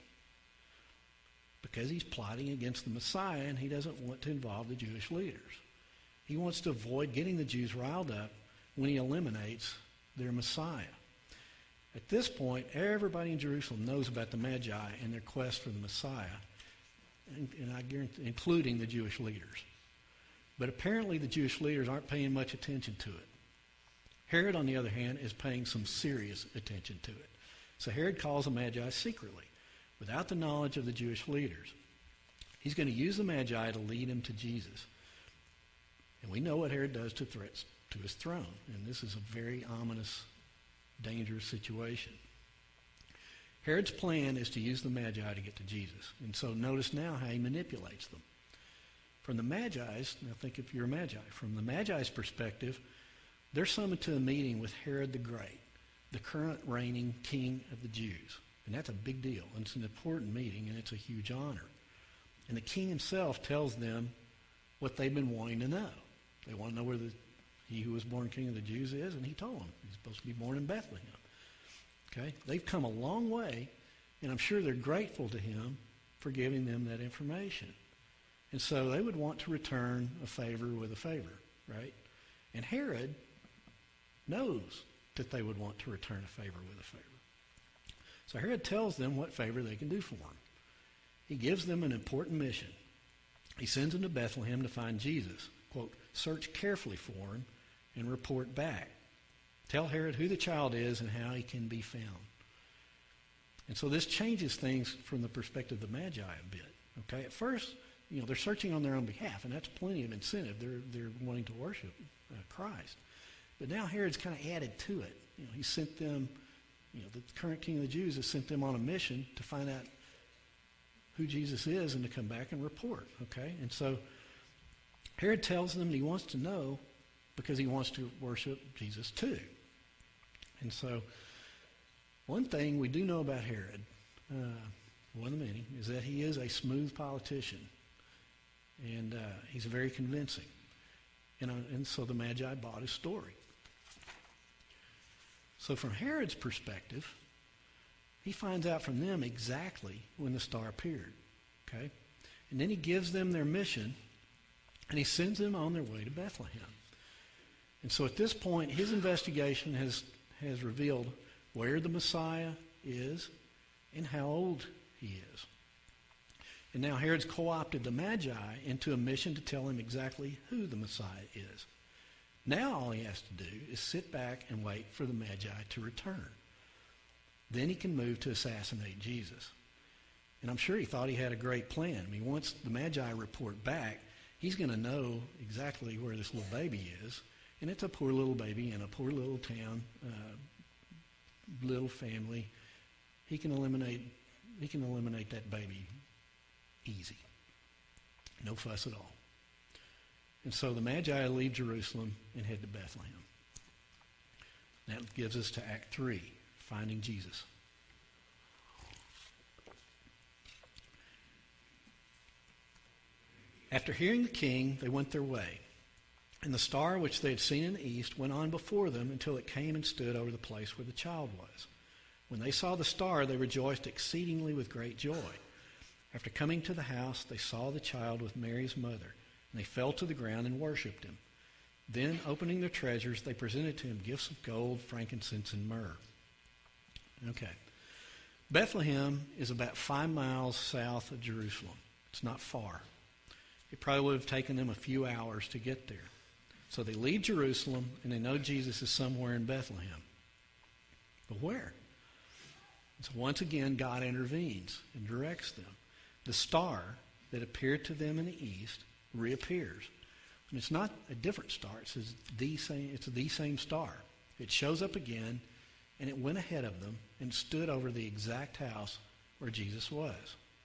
Because he's plotting against the Messiah and he doesn't want to involve the Jewish leaders. He wants to avoid getting the Jews riled up when he eliminates their Messiah. At this point, everybody in Jerusalem knows about the Magi and their quest for the Messiah, and, and I guarantee, including the Jewish leaders. But apparently the Jewish leaders aren't paying much attention to it. Herod, on the other hand, is paying some serious attention to it. So Herod calls the Magi secretly, without the knowledge of the Jewish leaders. He's going to use the Magi to lead him to Jesus. And we know what Herod does to threats to his throne. And this is a very ominous, dangerous situation. Herod's plan is to use the Magi to get to Jesus. And so notice now how he manipulates them. From the Magi's, now think if you're a Magi, from the Magi's perspective, they're summoned to a meeting with Herod the Great, the current reigning king of the Jews. And that's a big deal. And it's an important meeting, and it's a huge honor. And the king himself tells them what they've been wanting to know. They want to know where the, he who was born king of the Jews is, and he told them he's supposed to be born in Bethlehem. Okay? They've come a long way, and I'm sure they're grateful to him for giving them that information. And so they would want to return a favor with a favor, right? And Herod knows that they would want to return a favor with a favor. So Herod tells them what favor they can do for him. He gives them an important mission. He sends them to Bethlehem to find Jesus. Quote, search carefully for him and report back. Tell Herod who the child is and how he can be found. And so this changes things from the perspective of the Magi a bit. Okay, at first, you know, they're searching on their own behalf, and that's plenty of incentive. They're they're wanting to worship uh, Christ. But now Herod's kind of added to it. You know, he sent them, you know, the current king of the Jews has sent them on a mission to find out who Jesus is and to come back and report. Okay, and so Herod tells them that he wants to know because he wants to worship Jesus too. And so one thing we do know about Herod, uh, one of the many, is that he is a smooth politician. And uh, he's very convincing. And, uh, and so the Magi bought his story. So from Herod's perspective, he finds out from them exactly when the star appeared. Okay? And then he gives them their mission, and he sends them on their way to Bethlehem. And so at this point, his investigation has, has revealed where the Messiah is and how old he is. And now Herod's co-opted the Magi into a mission to tell him exactly who the Messiah is. Now all he has to do is sit back and wait for the Magi to return. Then he can move to assassinate Jesus. And I'm sure he thought he had a great plan. I mean, once the Magi report back, he's going to know exactly where this little baby is. And it's a poor little baby in a poor little town, uh, little family. He can eliminate, he can eliminate that baby easy. No fuss at all. And so the Magi leave Jerusalem and head to Bethlehem. That gives us to Act three, finding Jesus. After hearing the king, they went their way. And the star which they had seen in the east went on before them until it came and stood over the place where the child was. When they saw the star, they rejoiced exceedingly with great joy. After coming to the house, they saw the child with Mary's mother, and they fell to the ground and worshipped him. Then, opening their treasures, they presented to him gifts of gold, frankincense, and myrrh. Okay. Bethlehem is about five miles south of Jerusalem. It's not far. It probably would have taken them a few hours to get there. So they leave Jerusalem, and they know Jesus is somewhere in Bethlehem. But where? So once again, God intervenes and directs them. The star that appeared to them in the east reappears. And it's not a different star. It's the same, it's the same star. It shows up again, and it went ahead of them and stood over the exact house where Jesus was.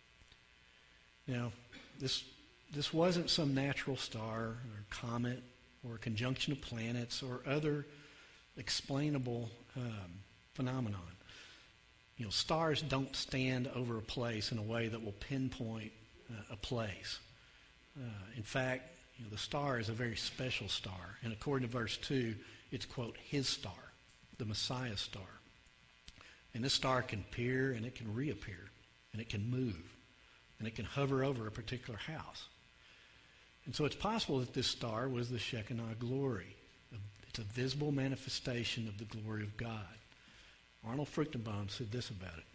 Now, this, this wasn't some natural star or comet or a conjunction of planets or other explainable um, phenomenon. You know, stars don't stand over a place in a way that will pinpoint uh, a place. Uh, in fact, you know, the star is a very special star. And according to verse two, it's, quote, his star, the Messiah star. And this star can appear and it can reappear, and it can move, and it can hover over a particular house. And so it's possible that this star was the Shekinah glory. It's a visible manifestation of the glory of God. Arnold Fruchtenbaum said this about it.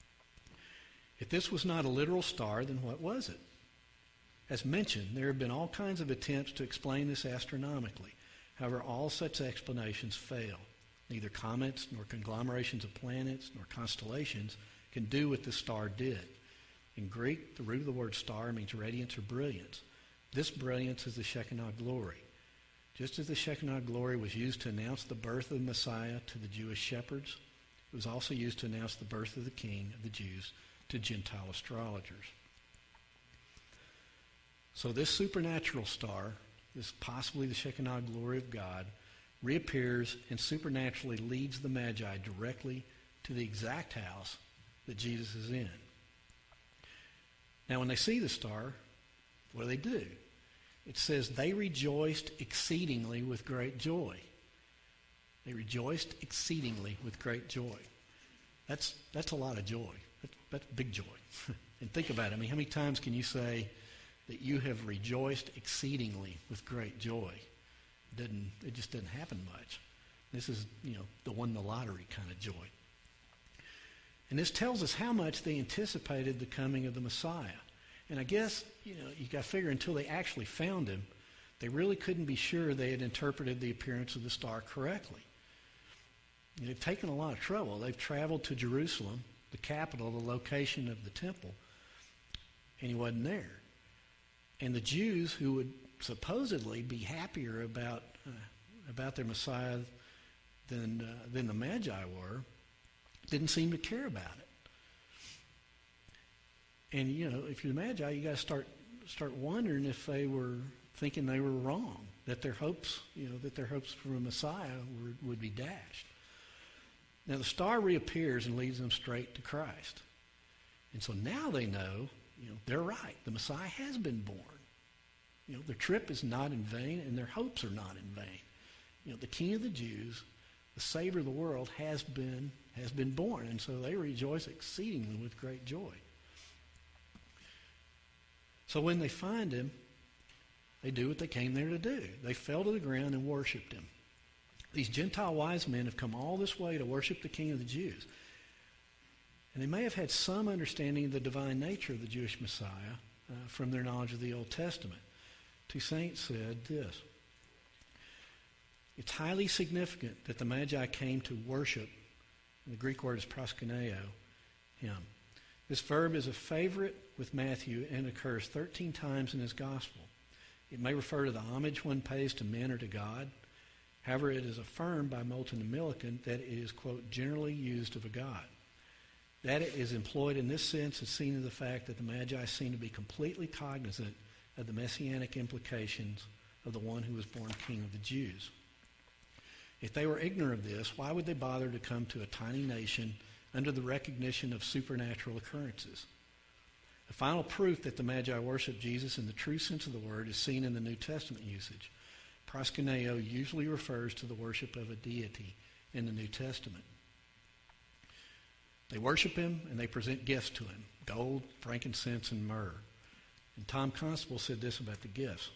If this was not a literal star, then what was it? As mentioned, there have been all kinds of attempts to explain this astronomically. However, all such explanations fail. Neither comets, nor conglomerations of planets, nor constellations can do what this star did. In Greek, the root of the word star means radiance or brilliance. This brilliance is the Shekinah glory. Just as the Shekinah glory was used to announce the birth of the Messiah to the Jewish shepherds, it was also used to announce the birth of the King of the Jews to Gentile astrologers. So this supernatural star, this possibly the Shekinah glory of God, reappears and supernaturally leads the Magi directly to the exact house that Jesus is in. Now, when they see the star, what do they do? It says they rejoiced exceedingly with great joy. They rejoiced exceedingly with great joy. That's that's a lot of joy. That's, that's big joy. And think about it. I mean, how many times can you say that you have rejoiced exceedingly with great joy? It didn't. It just didn't happen much. This is, you know, the won the lottery kind of joy. And this tells us how much they anticipated the coming of the Messiah. And I guess, you know, you got to figure until they actually found him, they really couldn't be sure they had interpreted the appearance of the star correctly. They've taken a lot of trouble. They've traveled to Jerusalem, the capital, the location of the temple, and he wasn't there. And the Jews, who would supposedly be happier about uh, about their Messiah than uh, than the Magi were, didn't seem to care about it. And, you know, if you're the Magi, you got to start start wondering if they were thinking they were wrong, that their hopes, you know, that their hopes for a Messiah were, would be dashed. Now, the star reappears and leads them straight to Christ. And so now they know, you know, they're right. The Messiah has been born. You know, their trip is not in vain, and their hopes are not in vain. You know, the King of the Jews, the Savior of the world, has been has been born, and so they rejoice exceedingly with great joy. So when they find him, they do what they came there to do. They fell to the ground and worshiped him. These Gentile wise men have come all this way to worship the King of the Jews. And they may have had some understanding of the divine nature of the Jewish Messiah uh, from their knowledge of the Old Testament. Two saints said this: it's highly significant that the Magi came to worship, and the Greek word is proskuneo, him. This verb is a favorite with Matthew and occurs thirteen times in his gospel. It may refer to the homage one pays to men or to God. However, it is affirmed by Moulton and Millikan that it is, quote, generally used of a God. That it is employed in this sense is seen in the fact that the Magi seem to be completely cognizant of the messianic implications of the one who was born King of the Jews. If they were ignorant of this, why would they bother to come to a tiny nation under the recognition of supernatural occurrences? The final proof that the Magi worshiped Jesus in the true sense of the word is seen in the New Testament usage. Proskuneo usually refers to the worship of a deity in the New Testament. They worship him and they present gifts to him, gold, frankincense, and myrrh. And Tom Constable said this about the gifts.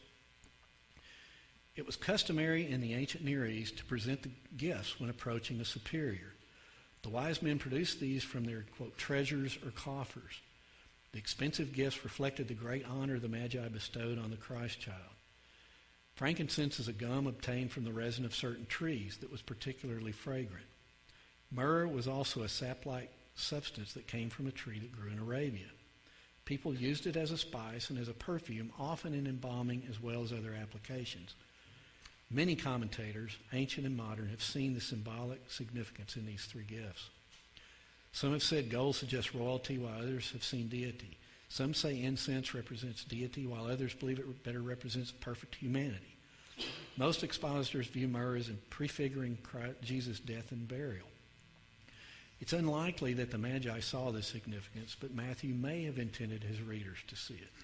It was customary in the ancient Near East to present the gifts when approaching a superior. The wise men produced these from their, quote, treasures or coffers. The expensive gifts reflected the great honor the Magi bestowed on the Christ child. Frankincense is a gum obtained from the resin of certain trees that was particularly fragrant. Myrrh was also a sap-like substance that came from a tree that grew in Arabia. People used it as a spice and as a perfume, often in embalming as well as other applications. Many commentators, ancient and modern, have seen the symbolic significance in these three gifts. Some have said gold suggests royalty, while others have seen deity. Some say incense represents deity, while others believe it better represents perfect humanity. Most expositors view myrrh as prefiguring Christ, Jesus' death and burial. It's unlikely that the Magi saw this significance, but Matthew may have intended his readers to see it.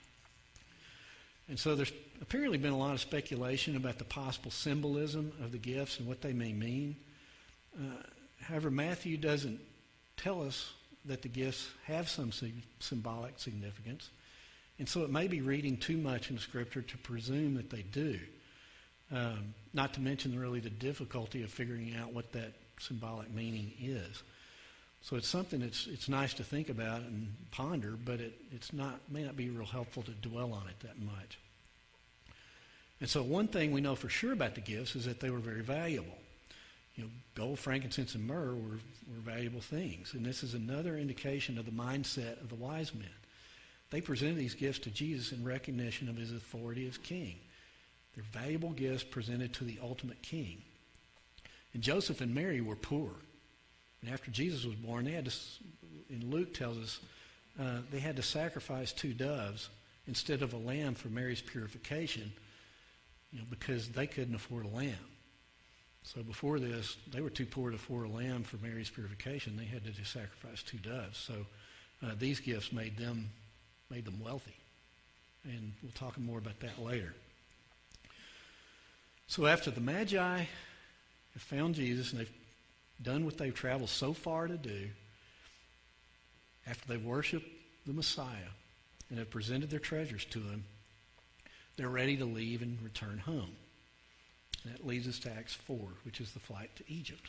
And so there's apparently been a lot of speculation about the possible symbolism of the gifts and what they may mean. Uh, however, Matthew doesn't tell us that the gifts have some symbolic significance, and so it may be reading too much in Scripture to presume that they do, um, not to mention really the difficulty of figuring out what that symbolic meaning is. So it's something that's it's nice to think about and ponder, but it it's not may not be real helpful to dwell on it that much. And so one thing we know for sure about the gifts is that they were very valuable. You know, gold, frankincense, and myrrh were, were valuable things. And this is another indication of the mindset of the wise men. They presented these gifts to Jesus in recognition of his authority as king. They're valuable gifts presented to the ultimate king. And Joseph and Mary were poor. And after Jesus was born, they had to, and Luke tells us, uh, they had to sacrifice two doves instead of a lamb for Mary's purification, you know, because they couldn't afford a lamb. So before this, they were too poor to afford a lamb for Mary's purification. They had to just sacrifice two doves. So uh, these gifts made them made them wealthy. And we'll talk more about that later. So after the Magi have found Jesus and they've done what they've traveled so far to do, after they worship the Messiah and have presented their treasures to him, they're ready to leave and return home. And that leads us to Acts four, which is the flight to Egypt.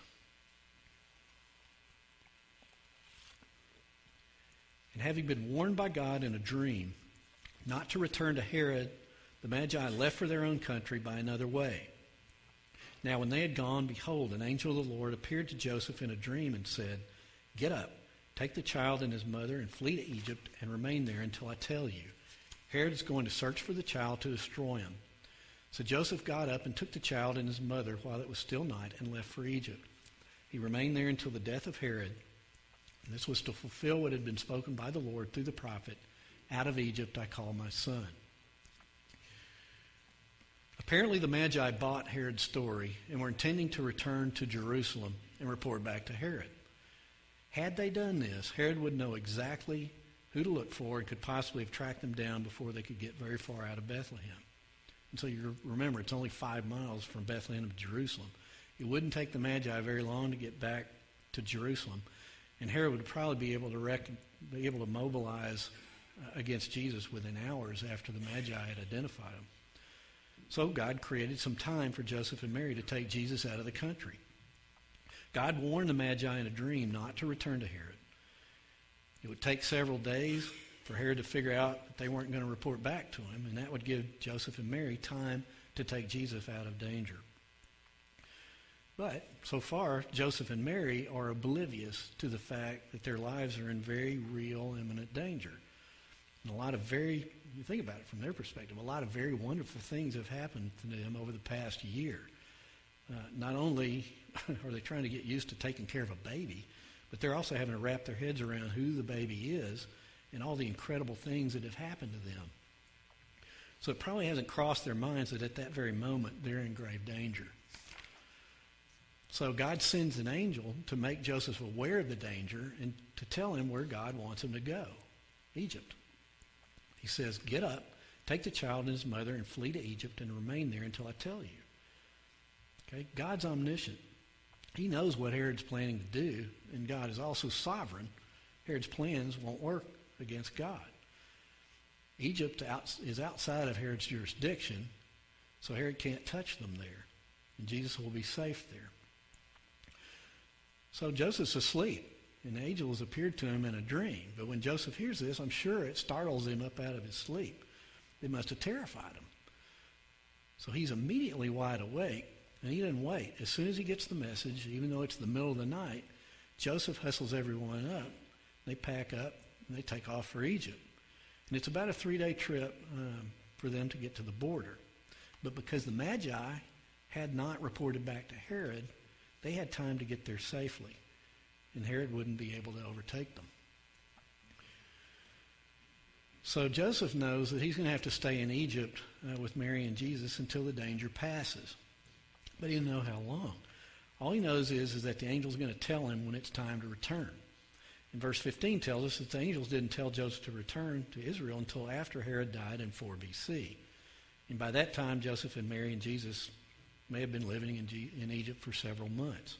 And having been warned by God in a dream not to return to Herod, the Magi left for their own country by another way. Now when they had gone, behold, an angel of the Lord appeared to Joseph in a dream and said, "Get up, take the child and his mother and flee to Egypt and remain there until I tell you. Herod is going to search for the child to destroy him." So Joseph got up and took the child and his mother while it was still night and left for Egypt. He remained there until the death of Herod. And this was to fulfill what had been spoken by the Lord through the prophet, "Out of Egypt I call my son." Apparently the Magi bought Herod's story and were intending to return to Jerusalem and report back to Herod. Had they done this, Herod would know exactly who to look for and could possibly have tracked them down before they could get very far out of Bethlehem. And so you remember, it's only five miles from Bethlehem to Jerusalem. It wouldn't take the Magi very long to get back to Jerusalem, and Herod would probably be able to rec- be able to mobilize uh, against Jesus within hours after the Magi had identified him. So God created some time for Joseph and Mary to take Jesus out of the country. God warned the Magi in a dream not to return to Herod. It would take several days for Herod to figure out that they weren't going to report back to him, and that would give Joseph and Mary time to take Jesus out of danger. But so far, Joseph and Mary are oblivious to the fact that their lives are in very real, imminent danger. And a lot of very, you think about it from their perspective, a lot of very wonderful things have happened to them over the past year. Uh, not only are they trying to get used to taking care of a baby, but they're also having to wrap their heads around who the baby is and all the incredible things that have happened to them. So it probably hasn't crossed their minds that at that very moment they're in grave danger. So God sends an angel to make Joseph aware of the danger and to tell him where God wants him to go, Egypt. He says, get up, take the child and his mother and flee to Egypt and remain there until I tell you. Okay? God's omniscient. He knows what Herod's planning to do, and God is also sovereign. Herod's plans won't work against God. Egypt out, is outside of Herod's jurisdiction, so Herod can't touch them there, and Jesus will be safe there. So Joseph's asleep, and the angel has appeared to him in a dream. But when Joseph hears this, I'm sure it startles him up out of his sleep. It must have terrified him. So he's immediately wide awake, and he doesn't wait. As soon as he gets the message, even though it's the middle of the night, Joseph hustles everyone up. They pack up, and they take off for Egypt. And it's about a three-day trip um, for them to get to the border. But because the Magi had not reported back to Herod, they had time to get there safely, and Herod wouldn't be able to overtake them. So Joseph knows that he's going to have to stay in Egypt uh, with Mary and Jesus until the danger passes. But he doesn't know how long. All he knows is, is that the angel's going to tell him when it's time to return. And verse fifteen tells us that the angels didn't tell Joseph to return to Israel until after Herod died in four B C. And by that time, Joseph and Mary and Jesus may have been living in, G- in Egypt for several months,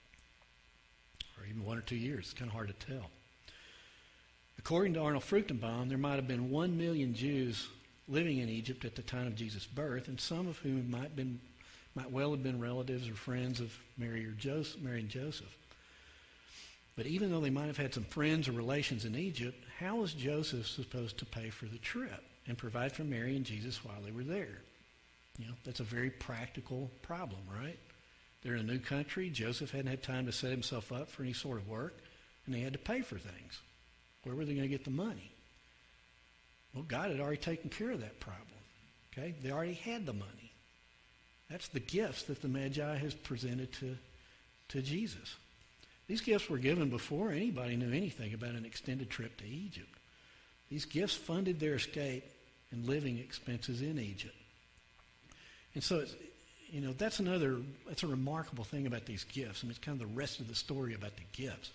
or even one or two years. It's kind of hard to tell. According to Arnold Fruchtenbaum, there might have been one million Jews living in Egypt at the time of Jesus' birth, and some of whom might, been, might well have been relatives or friends of Mary, or Joseph, Mary and Joseph. But even though they might have had some friends or relations in Egypt, how was Joseph supposed to pay for the trip and provide for Mary and Jesus while they were there? You know, that's a very practical problem, right? They're in a new country. Joseph hadn't had time to set himself up for any sort of work, and they had to pay for things. Where were they going to get the money? Well, God had already taken care of that problem. Okay? They already had the money. That's the gifts that the Magi has presented to, to Jesus. These gifts were given before anybody knew anything about an extended trip to Egypt. These gifts funded their escape and living expenses in Egypt. And so, it's, you know, that's another, that's a remarkable thing about these gifts. I mean, it's kind of the rest of the story about the gifts.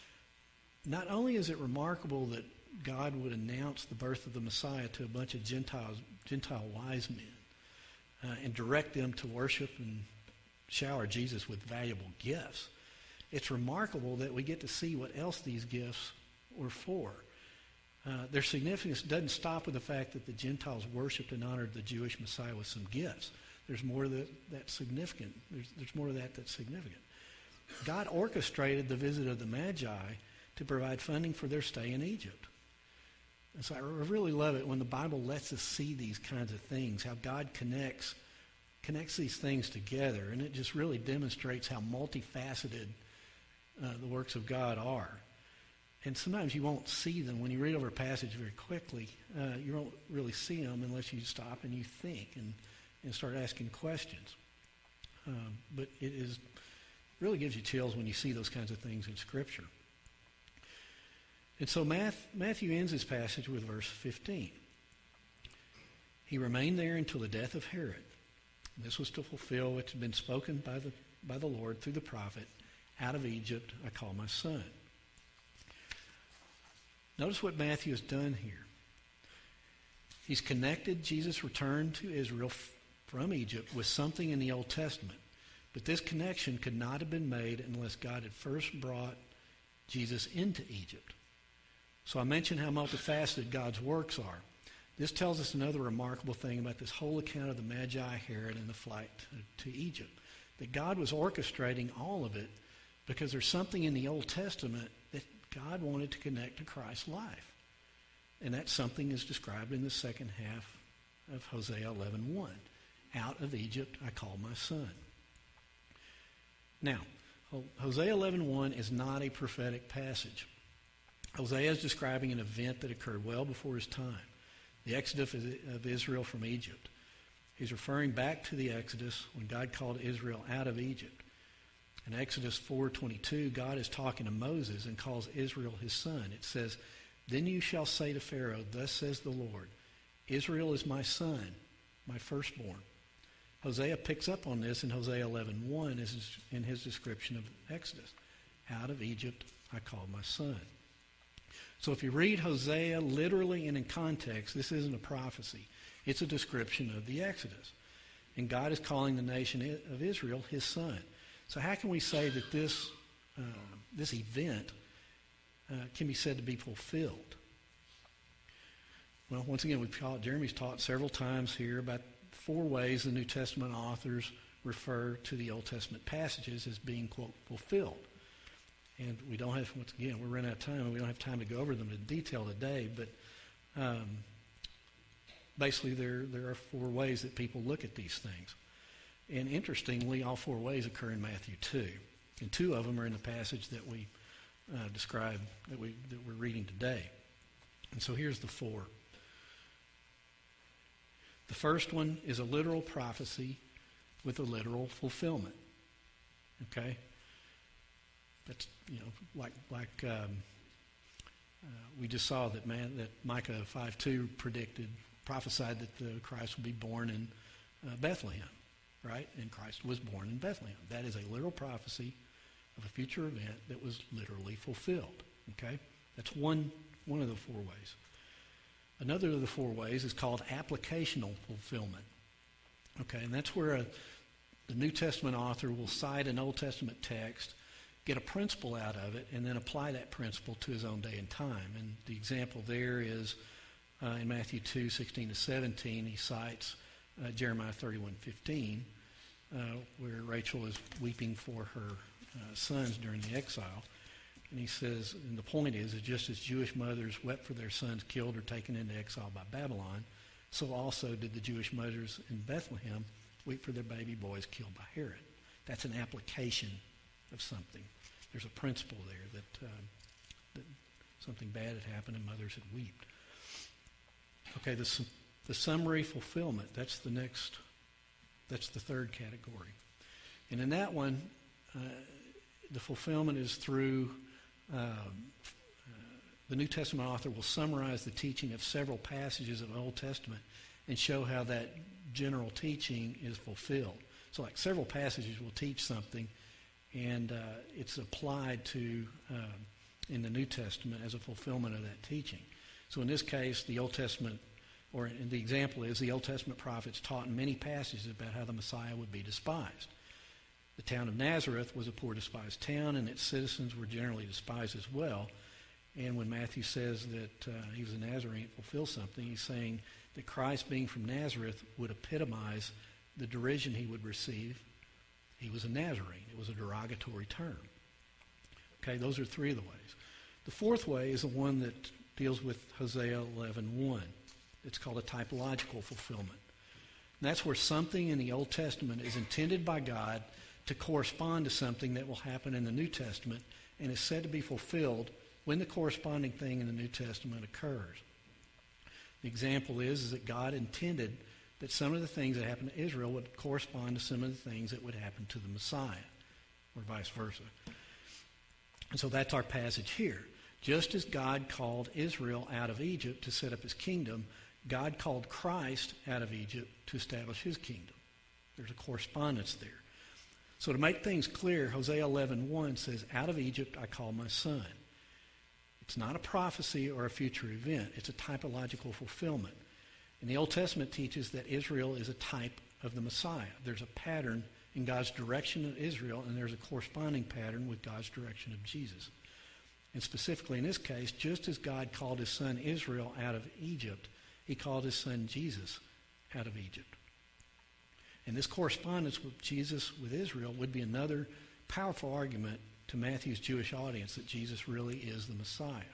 Not only is it remarkable that God would announce the birth of the Messiah to a bunch of Gentiles, Gentile wise men uh, and direct them to worship and shower Jesus with valuable gifts, it's remarkable that we get to see what else these gifts were for. Uh, their significance doesn't stop with the fact that the Gentiles worshipped and honored the Jewish Messiah with some gifts. There's more that, that's significant. There's, there's more of that that's significant. God orchestrated the visit of the Magi to provide funding for their stay in Egypt. And so I really love it when the Bible lets us see these kinds of things, how God connects connects these things together, and it just really demonstrates how multifaceted uh, the works of God are. And sometimes you won't see them. When you read over a passage very quickly, uh, you won't really see them unless you stop and you think and, and start asking questions. Um, but it is really gives you chills when you see those kinds of things in Scripture. And so Matthew ends his passage with verse fifteen. He remained there until the death of Herod. And this was to fulfill what had been spoken by the, by the Lord through the prophet, out of Egypt I call my son. Notice what Matthew has done here. He's connected Jesus' return to Israel f- from Egypt with something in the Old Testament. But this connection could not have been made unless God had first brought Jesus into Egypt. So I mentioned how multifaceted God's works are. This tells us another remarkable thing about this whole account of the Magi, Herod, and the flight to, to Egypt. That God was orchestrating all of it because there's something in the Old Testament that God wanted to connect to Christ's life. And that something is described in the second half of Hosea eleven one. Out of Egypt I call my son. Now, Hosea eleven one is not a prophetic passage. Hosea is describing an event that occurred well before his time, the exodus of Israel from Egypt. He's referring back to the Exodus when God called Israel out of Egypt. In Exodus four twenty-two, God is talking to Moses and calls Israel his son. It says, "Then you shall say to Pharaoh, thus says the Lord, Israel is my son, my firstborn." Hosea picks up on this in Hosea eleven one in his description of Exodus. Out of Egypt I called my son. So if you read Hosea literally and in context, this isn't a prophecy. It's a description of the Exodus. And God is calling the nation of Israel his son. So how can we say that this, uh, this event uh, can be said to be fulfilled? Well, once again, we've taught, Jeremy's taught several times here about four ways the New Testament authors refer to the Old Testament passages as being, quote, fulfilled. And we don't have, once again, we're running out of time, and we don't have time to go over them in detail today, but um, basically there, there are four ways that people look at these things. And interestingly, all four ways occur in Matthew two. And two of them are in the passage that we uh, described, that, we, that we're reading today. And so here's the four. The first one is a literal prophecy with a literal fulfillment. Okay? That's, you know, like like um, uh, we just saw that man that Micah five two predicted, prophesied that the Christ would be born in uh, Bethlehem, right? And Christ was born in Bethlehem. That is a literal prophecy of a future event that was literally fulfilled. Okay? That's one one of the four ways. Another of the four ways is called applicational fulfillment. Okay, and that's where a, the New Testament author will cite an Old Testament text, get a principle out of it, and then apply that principle to his own day and time. And the example there is uh, in Matthew two, sixteen to seventeen, he cites uh, Jeremiah thirty-one, fifteen, uh, where Rachel is weeping for her uh, sons during the exile. And he says, and the point is, is just as Jewish mothers wept for their sons killed or taken into exile by Babylon, so also did the Jewish mothers in Bethlehem weep for their baby boys killed by Herod. That's an application of something. There's a principle there that, uh, that something bad had happened and mothers had wept. Okay, the, the summary fulfillment, that's the next, that's the third category. And in that one, uh, the fulfillment is through Um, uh, the New Testament author will summarize the teaching of several passages of the Old Testament and show how that general teaching is fulfilled. So like several passages will teach something, and uh, it's applied to uh, in the New Testament as a fulfillment of that teaching. So in this case, the Old Testament, or in the example is the Old Testament prophets taught in many passages about how the Messiah would be despised. The town of Nazareth was a poor, despised town, and its citizens were generally despised as well. And when Matthew says that uh, he was a Nazarene, it fulfills something. He's saying that Christ, being from Nazareth, would epitomize the derision he would receive. He was a Nazarene. It was a derogatory term. Okay, those are three of the ways. The fourth way is the one that deals with Hosea eleven one. It's called a typological fulfillment. And that's where something in the Old Testament is intended by God to correspond to something that will happen in the New Testament and is said to be fulfilled when the corresponding thing in the New Testament occurs. The example is, is that God intended that some of the things that happened to Israel would correspond to some of the things that would happen to the Messiah, or vice versa. And so that's our passage here. Just as God called Israel out of Egypt to set up his kingdom, God called Christ out of Egypt to establish his kingdom. There's a correspondence there. So to make things clear, Hosea eleven one says, out of Egypt I call my son. It's not a prophecy or a future event. It's a typological fulfillment. And the Old Testament teaches that Israel is a type of the Messiah. There's a pattern in God's direction of Israel, and there's a corresponding pattern with God's direction of Jesus. And specifically in this case, just as God called his son Israel out of Egypt, he called his son Jesus out of Egypt. And this correspondence with Jesus with Israel would be another powerful argument to Matthew's Jewish audience that Jesus really is the Messiah.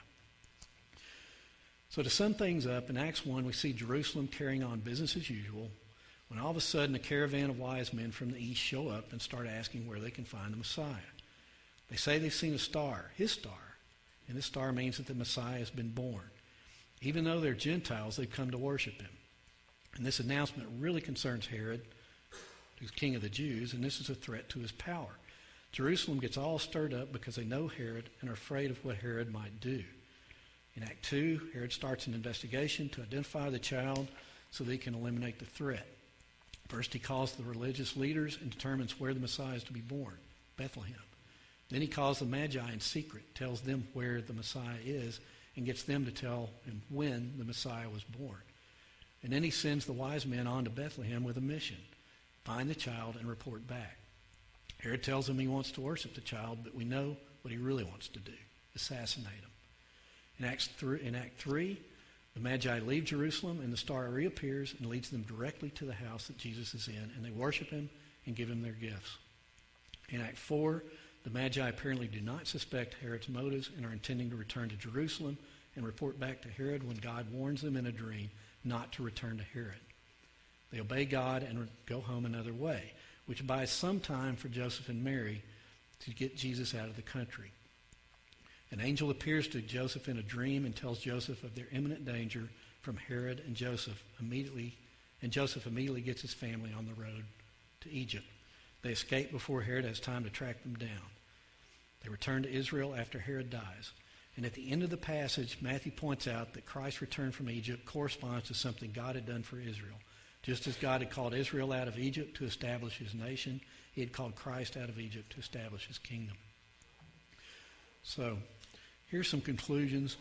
So to sum things up, in Acts one, we see Jerusalem carrying on business as usual when all of a sudden a caravan of wise men from the east show up and start asking where they can find the Messiah. They say they've seen a star, his star, and this star means that the Messiah has been born. Even though they're Gentiles, they've come to worship him. And this announcement really concerns Herod, who's king of the Jews, and this is a threat to his power. Jerusalem gets all stirred up because they know Herod and are afraid of what Herod might do. In Act two, Herod starts an investigation to identify the child so that he can eliminate the threat. First, he calls the religious leaders and determines where the Messiah is to be born, Bethlehem. Then he calls the Magi in secret, tells them where the Messiah is, and gets them to tell him when the Messiah was born. And then he sends the wise men on to Bethlehem with a mission: find the child and report back. Herod tells him he wants to worship the child, but we know what he really wants to do: assassinate him. In, Acts three, in Act three, the Magi leave Jerusalem, and the star reappears and leads them directly to the house that Jesus is in, and they worship him and give him their gifts. In Act four, the Magi apparently do not suspect Herod's motives and are intending to return to Jerusalem and report back to Herod when God warns them in a dream not to return to Herod. They obey God and go home another way, which buys some time for Joseph and Mary to get Jesus out of the country. An angel appears to Joseph in a dream and tells Joseph of their imminent danger from Herod and Joseph immediately, and Joseph immediately gets his family on the road to Egypt. They escape before Herod has time to track them down. They return to Israel after Herod dies. And at the end of the passage, Matthew points out that Christ's return from Egypt corresponds to something God had done for Israel. Just as God had called Israel out of Egypt to establish his nation, he had called Christ out of Egypt to establish his kingdom. So, here's some conclusions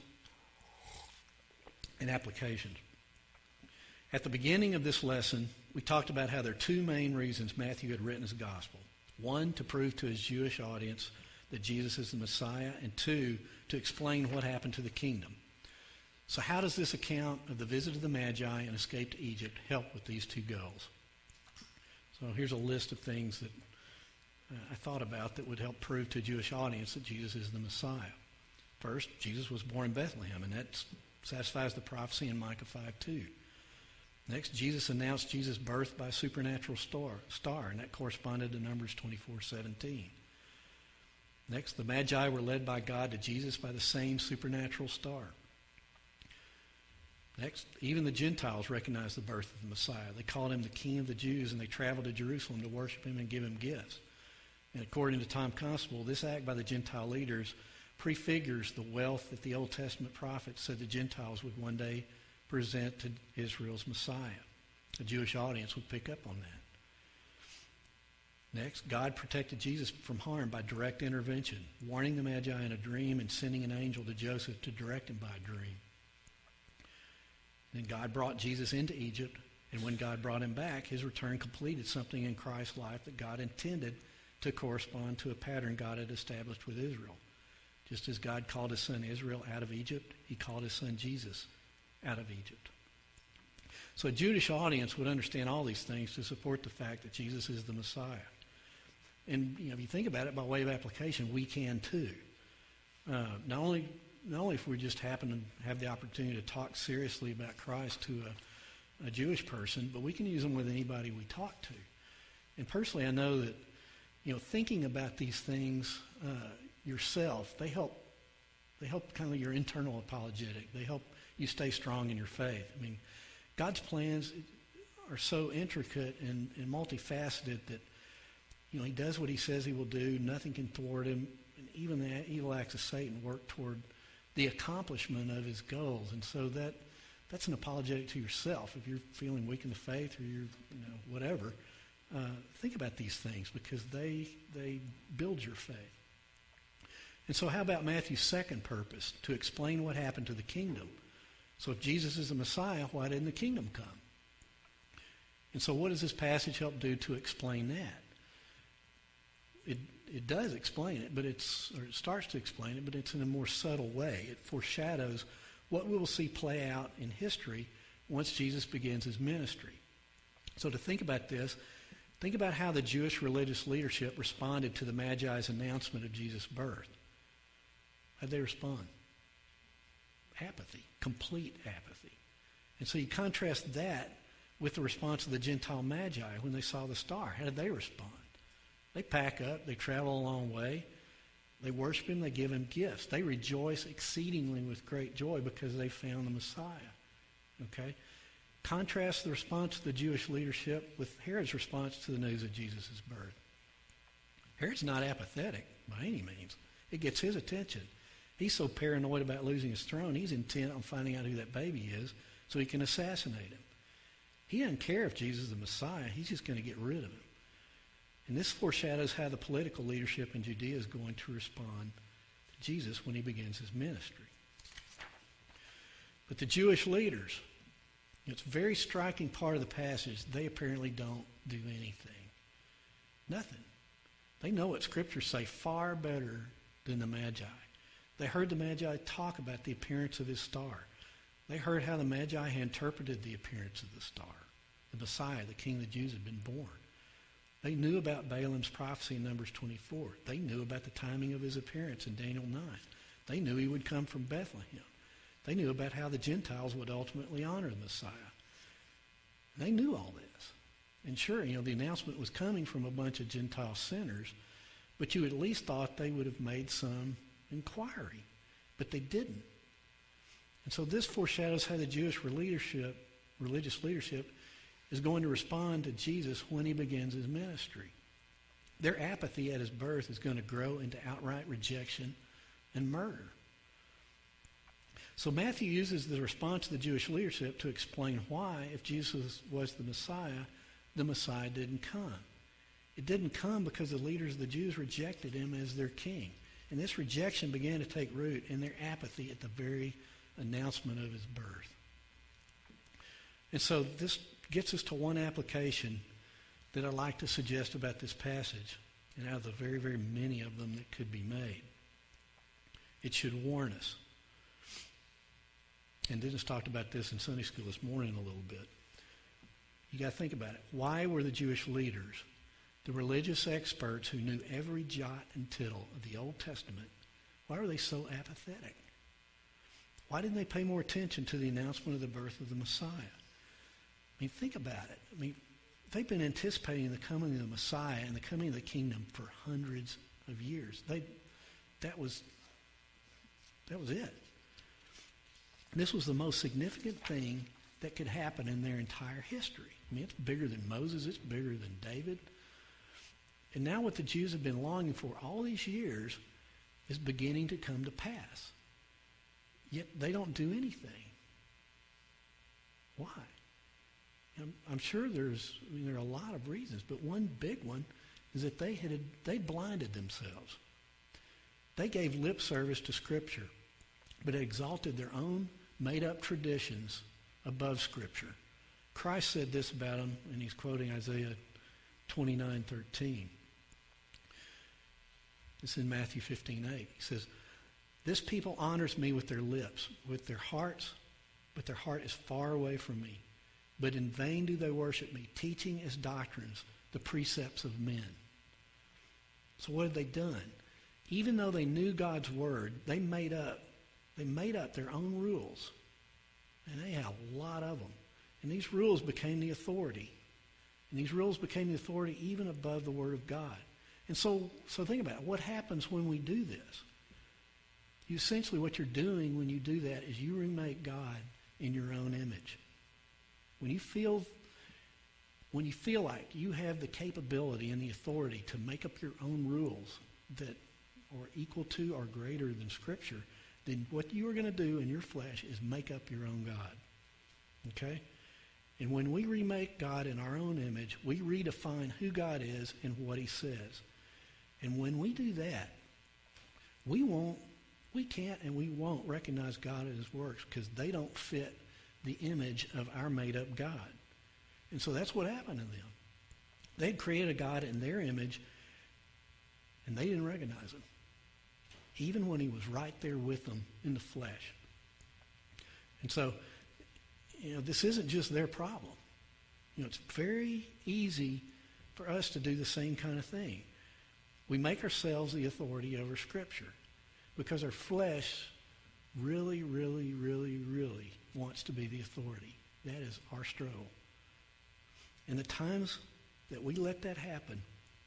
and applications. At the beginning of this lesson, we talked about how there are two main reasons Matthew had written his gospel. One, to prove to his Jewish audience that Jesus is the Messiah, and two, to explain what happened to the kingdom. So how does this account of the visit of the Magi and escape to Egypt help with these two goals? So here's a list of things that uh, I thought about that would help prove to a Jewish audience that Jesus is the Messiah. First, Jesus was born in Bethlehem, and that satisfies the prophecy in Micah five two. Next, Jesus announced Jesus' birth by a supernatural star, star, and that corresponded to Numbers twenty-four seventeen. Next, the Magi were led by God to Jesus by the same supernatural star. Next, even the Gentiles recognized the birth of the Messiah. They called him the King of the Jews, and they traveled to Jerusalem to worship him and give him gifts. And according to Tom Constable, this act by the Gentile leaders prefigures the wealth that the Old Testament prophets said the Gentiles would one day present to Israel's Messiah. The Jewish audience would pick up on that. Next, God protected Jesus from harm by direct intervention, warning the Magi in a dream and sending an angel to Joseph to direct him by a dream. Then God brought Jesus into Egypt, and when God brought him back, his return completed something in Christ's life that God intended to correspond to a pattern God had established with Israel. Just as God called his son Israel out of Egypt, he called his son Jesus out of Egypt. So a Jewish audience would understand all these things to support the fact that Jesus is the Messiah. And you know, if you think about it by way of application, we can too. Uh, not only not only if we just happen to have the opportunity to talk seriously about Christ to a, a Jewish person, but we can use them with anybody we talk to. And personally, I know that you know thinking about these things uh, yourself, they help. They help kind of your internal apologetic. They help you stay strong in your faith. I mean, God's plans are so intricate and, and multifaceted that you know, he does what he says he will do. Nothing can thwart him. And even the evil acts of Satan work toward the accomplishment of his goals. And so that that's an apologetic to yourself. If you're feeling weak in the faith or you're, you know, whatever, uh, think about these things because they they build your faith. And so how about Matthew's second purpose? To explain what happened to the kingdom. So if Jesus is the Messiah, why didn't the kingdom come? And so what does this passage help do to explain that? It it does explain it, but it's or it starts to explain it, but it's in a more subtle way. It foreshadows what we will see play out in history once Jesus begins his ministry. So to think about this, think about how the Jewish religious leadership responded to the Magi's announcement of Jesus' birth. How'd they respond? Apathy, complete apathy. And so you contrast that with the response of the Gentile Magi when they saw the star. How did they respond? They pack up, they travel a long way, they worship him, they give him gifts. They rejoice exceedingly with great joy because they found the Messiah. Okay? Contrast the response of the Jewish leadership with Herod's response to the news of Jesus' birth. Herod's not apathetic by any means. It gets his attention. He's so paranoid about losing his throne, he's intent on finding out who that baby is so he can assassinate him. He doesn't care if Jesus is the Messiah. He's just going to get rid of him. And this foreshadows how the political leadership in Judea is going to respond to Jesus when he begins his ministry. But the Jewish leaders, it's a very striking part of the passage, they apparently don't do anything. Nothing. They know what Scriptures say far better than the Magi. They heard the Magi talk about the appearance of his star. They heard how the Magi had interpreted the appearance of the star. The Messiah, the King of the Jews, had been born. They knew about Balaam's prophecy in Numbers twenty-four. They knew about the timing of his appearance in Daniel nine. They knew he would come from Bethlehem. They knew about how the Gentiles would ultimately honor the Messiah. They knew all this. And sure, you know, the announcement was coming from a bunch of Gentile sinners, but you at least thought they would have made some inquiry. But they didn't. And so this foreshadows how the Jewish leadership, religious leadership is going to respond to Jesus when he begins his ministry. Their apathy at his birth is going to grow into outright rejection and murder. So Matthew uses the response of the Jewish leadership to explain why, if Jesus was the Messiah, the Messiah didn't come. It didn't come because the leaders of the Jews rejected him as their king. And this rejection began to take root in their apathy at the very announcement of his birth. And so this gets us to one application that I'd like to suggest about this passage, and out of the very, very many of them that could be made. It should warn us. And Dennis talked about this in Sunday school this morning a little bit. You got to think about it. Why were the Jewish leaders, the religious experts who knew every jot and tittle of the Old Testament, why were they so apathetic? Why didn't they pay more attention to the announcement of the birth of the Messiah? I mean, think about it. I mean, they've been anticipating the coming of the Messiah and the coming of the kingdom for hundreds of years. They, that was, that was it. This was the most significant thing that could happen in their entire history. I mean, it's bigger than Moses. It's bigger than David. And now what the Jews have been longing for all these years is beginning to come to pass. Yet they don't do anything. Why? I'm, I'm sure there's, I mean, there are a lot of reasons, but one big one is that they had they blinded themselves. They gave lip service to Scripture, but exalted their own made-up traditions above Scripture. Christ said this about them, and he's quoting Isaiah twenty-nine thirteen. It's in Matthew fifteen eight. He says, "This people honors me with their lips, with their hearts, but their heart is far away from me. But in vain do they worship me, teaching as doctrines the precepts of men." So what have they done? Even though they knew God's word, they made up, they made up their own rules. And they had a lot of them. And these rules became the authority. And these rules became the authority even above the word of God. And so, so think about it. What happens when we do this? You essentially, what you're doing when you do that is you remake God in your own image. When you feel, when you feel like you have the capability and the authority to make up your own rules that are equal to or greater than Scripture, then what you are going to do in your flesh is make up your own God. Okay? And when we remake God in our own image, we redefine who God is and what he says. And when we do that, we won't, we can't and we won't recognize God at his works because they don't fit the image of our made-up God. And so that's what happened to them. They'd created a God in their image, and they didn't recognize him, even when he was right there with them in the flesh. And so, you know, this isn't just their problem. You know, it's very easy for us to do the same kind of thing. We make ourselves the authority over Scripture because our flesh really, really, really, really wants to be the authority. That is our struggle. And the times that we let that happen,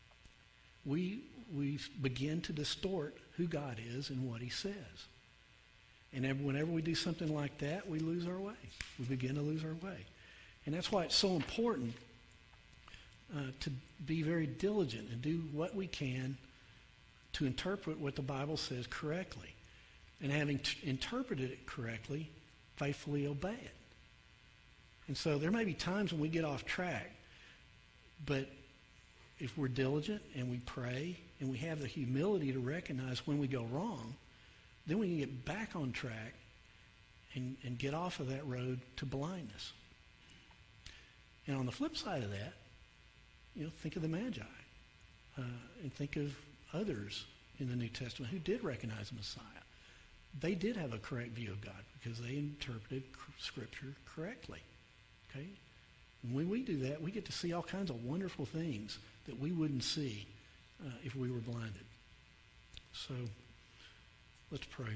we we begin to distort who God is and what he says. And whenever we do something like that, we lose our way. We begin to lose our way. And that's why it's so important uh, to be very diligent and do what we can to interpret what the Bible says correctly. And having t- interpreted it correctly, faithfully obey it. And so there may be times when we get off track, but if we're diligent and we pray and we have the humility to recognize when we go wrong, then we can get back on track and, and get off of that road to blindness. And on the flip side of that, you know, think of the Magi, uh, and think of others in the New Testament who did recognize the Messiah. They did have a correct view of God because they interpreted Scripture correctly. Okay? And when we do that, we get to see all kinds of wonderful things that we wouldn't see uh, if we were blinded. So, let's pray.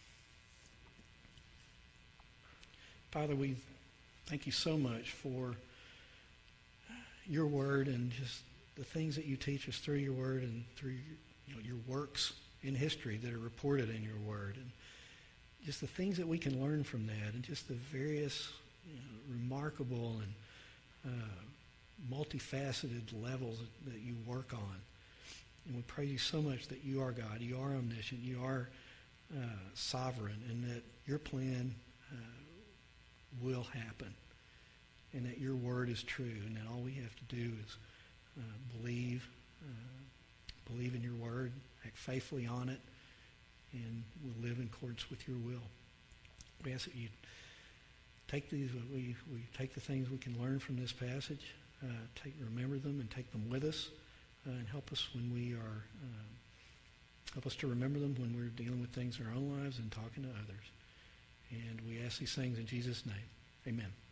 Father, we thank you so much for your word and just the things that you teach us through your word and through your, you know, your works in history that are reported in your word, and just the things that we can learn from that, and just the various, you know, remarkable and uh, multifaceted levels that, that you work on. And we praise you so much that you are God, you are omniscient, you are uh, sovereign, and that your plan uh, will happen, and that your word is true, and that all we have to do is uh, believe, uh, believe in your word, act faithfully on it, and we'll live in accordance with your will. We ask that you take these, we, we take the things we can learn from this passage, uh, take remember them and take them with us, uh, and help us when we are, uh, help us to remember them when we're dealing with things in our own lives and talking to others. And we ask these things in Jesus' name. Amen.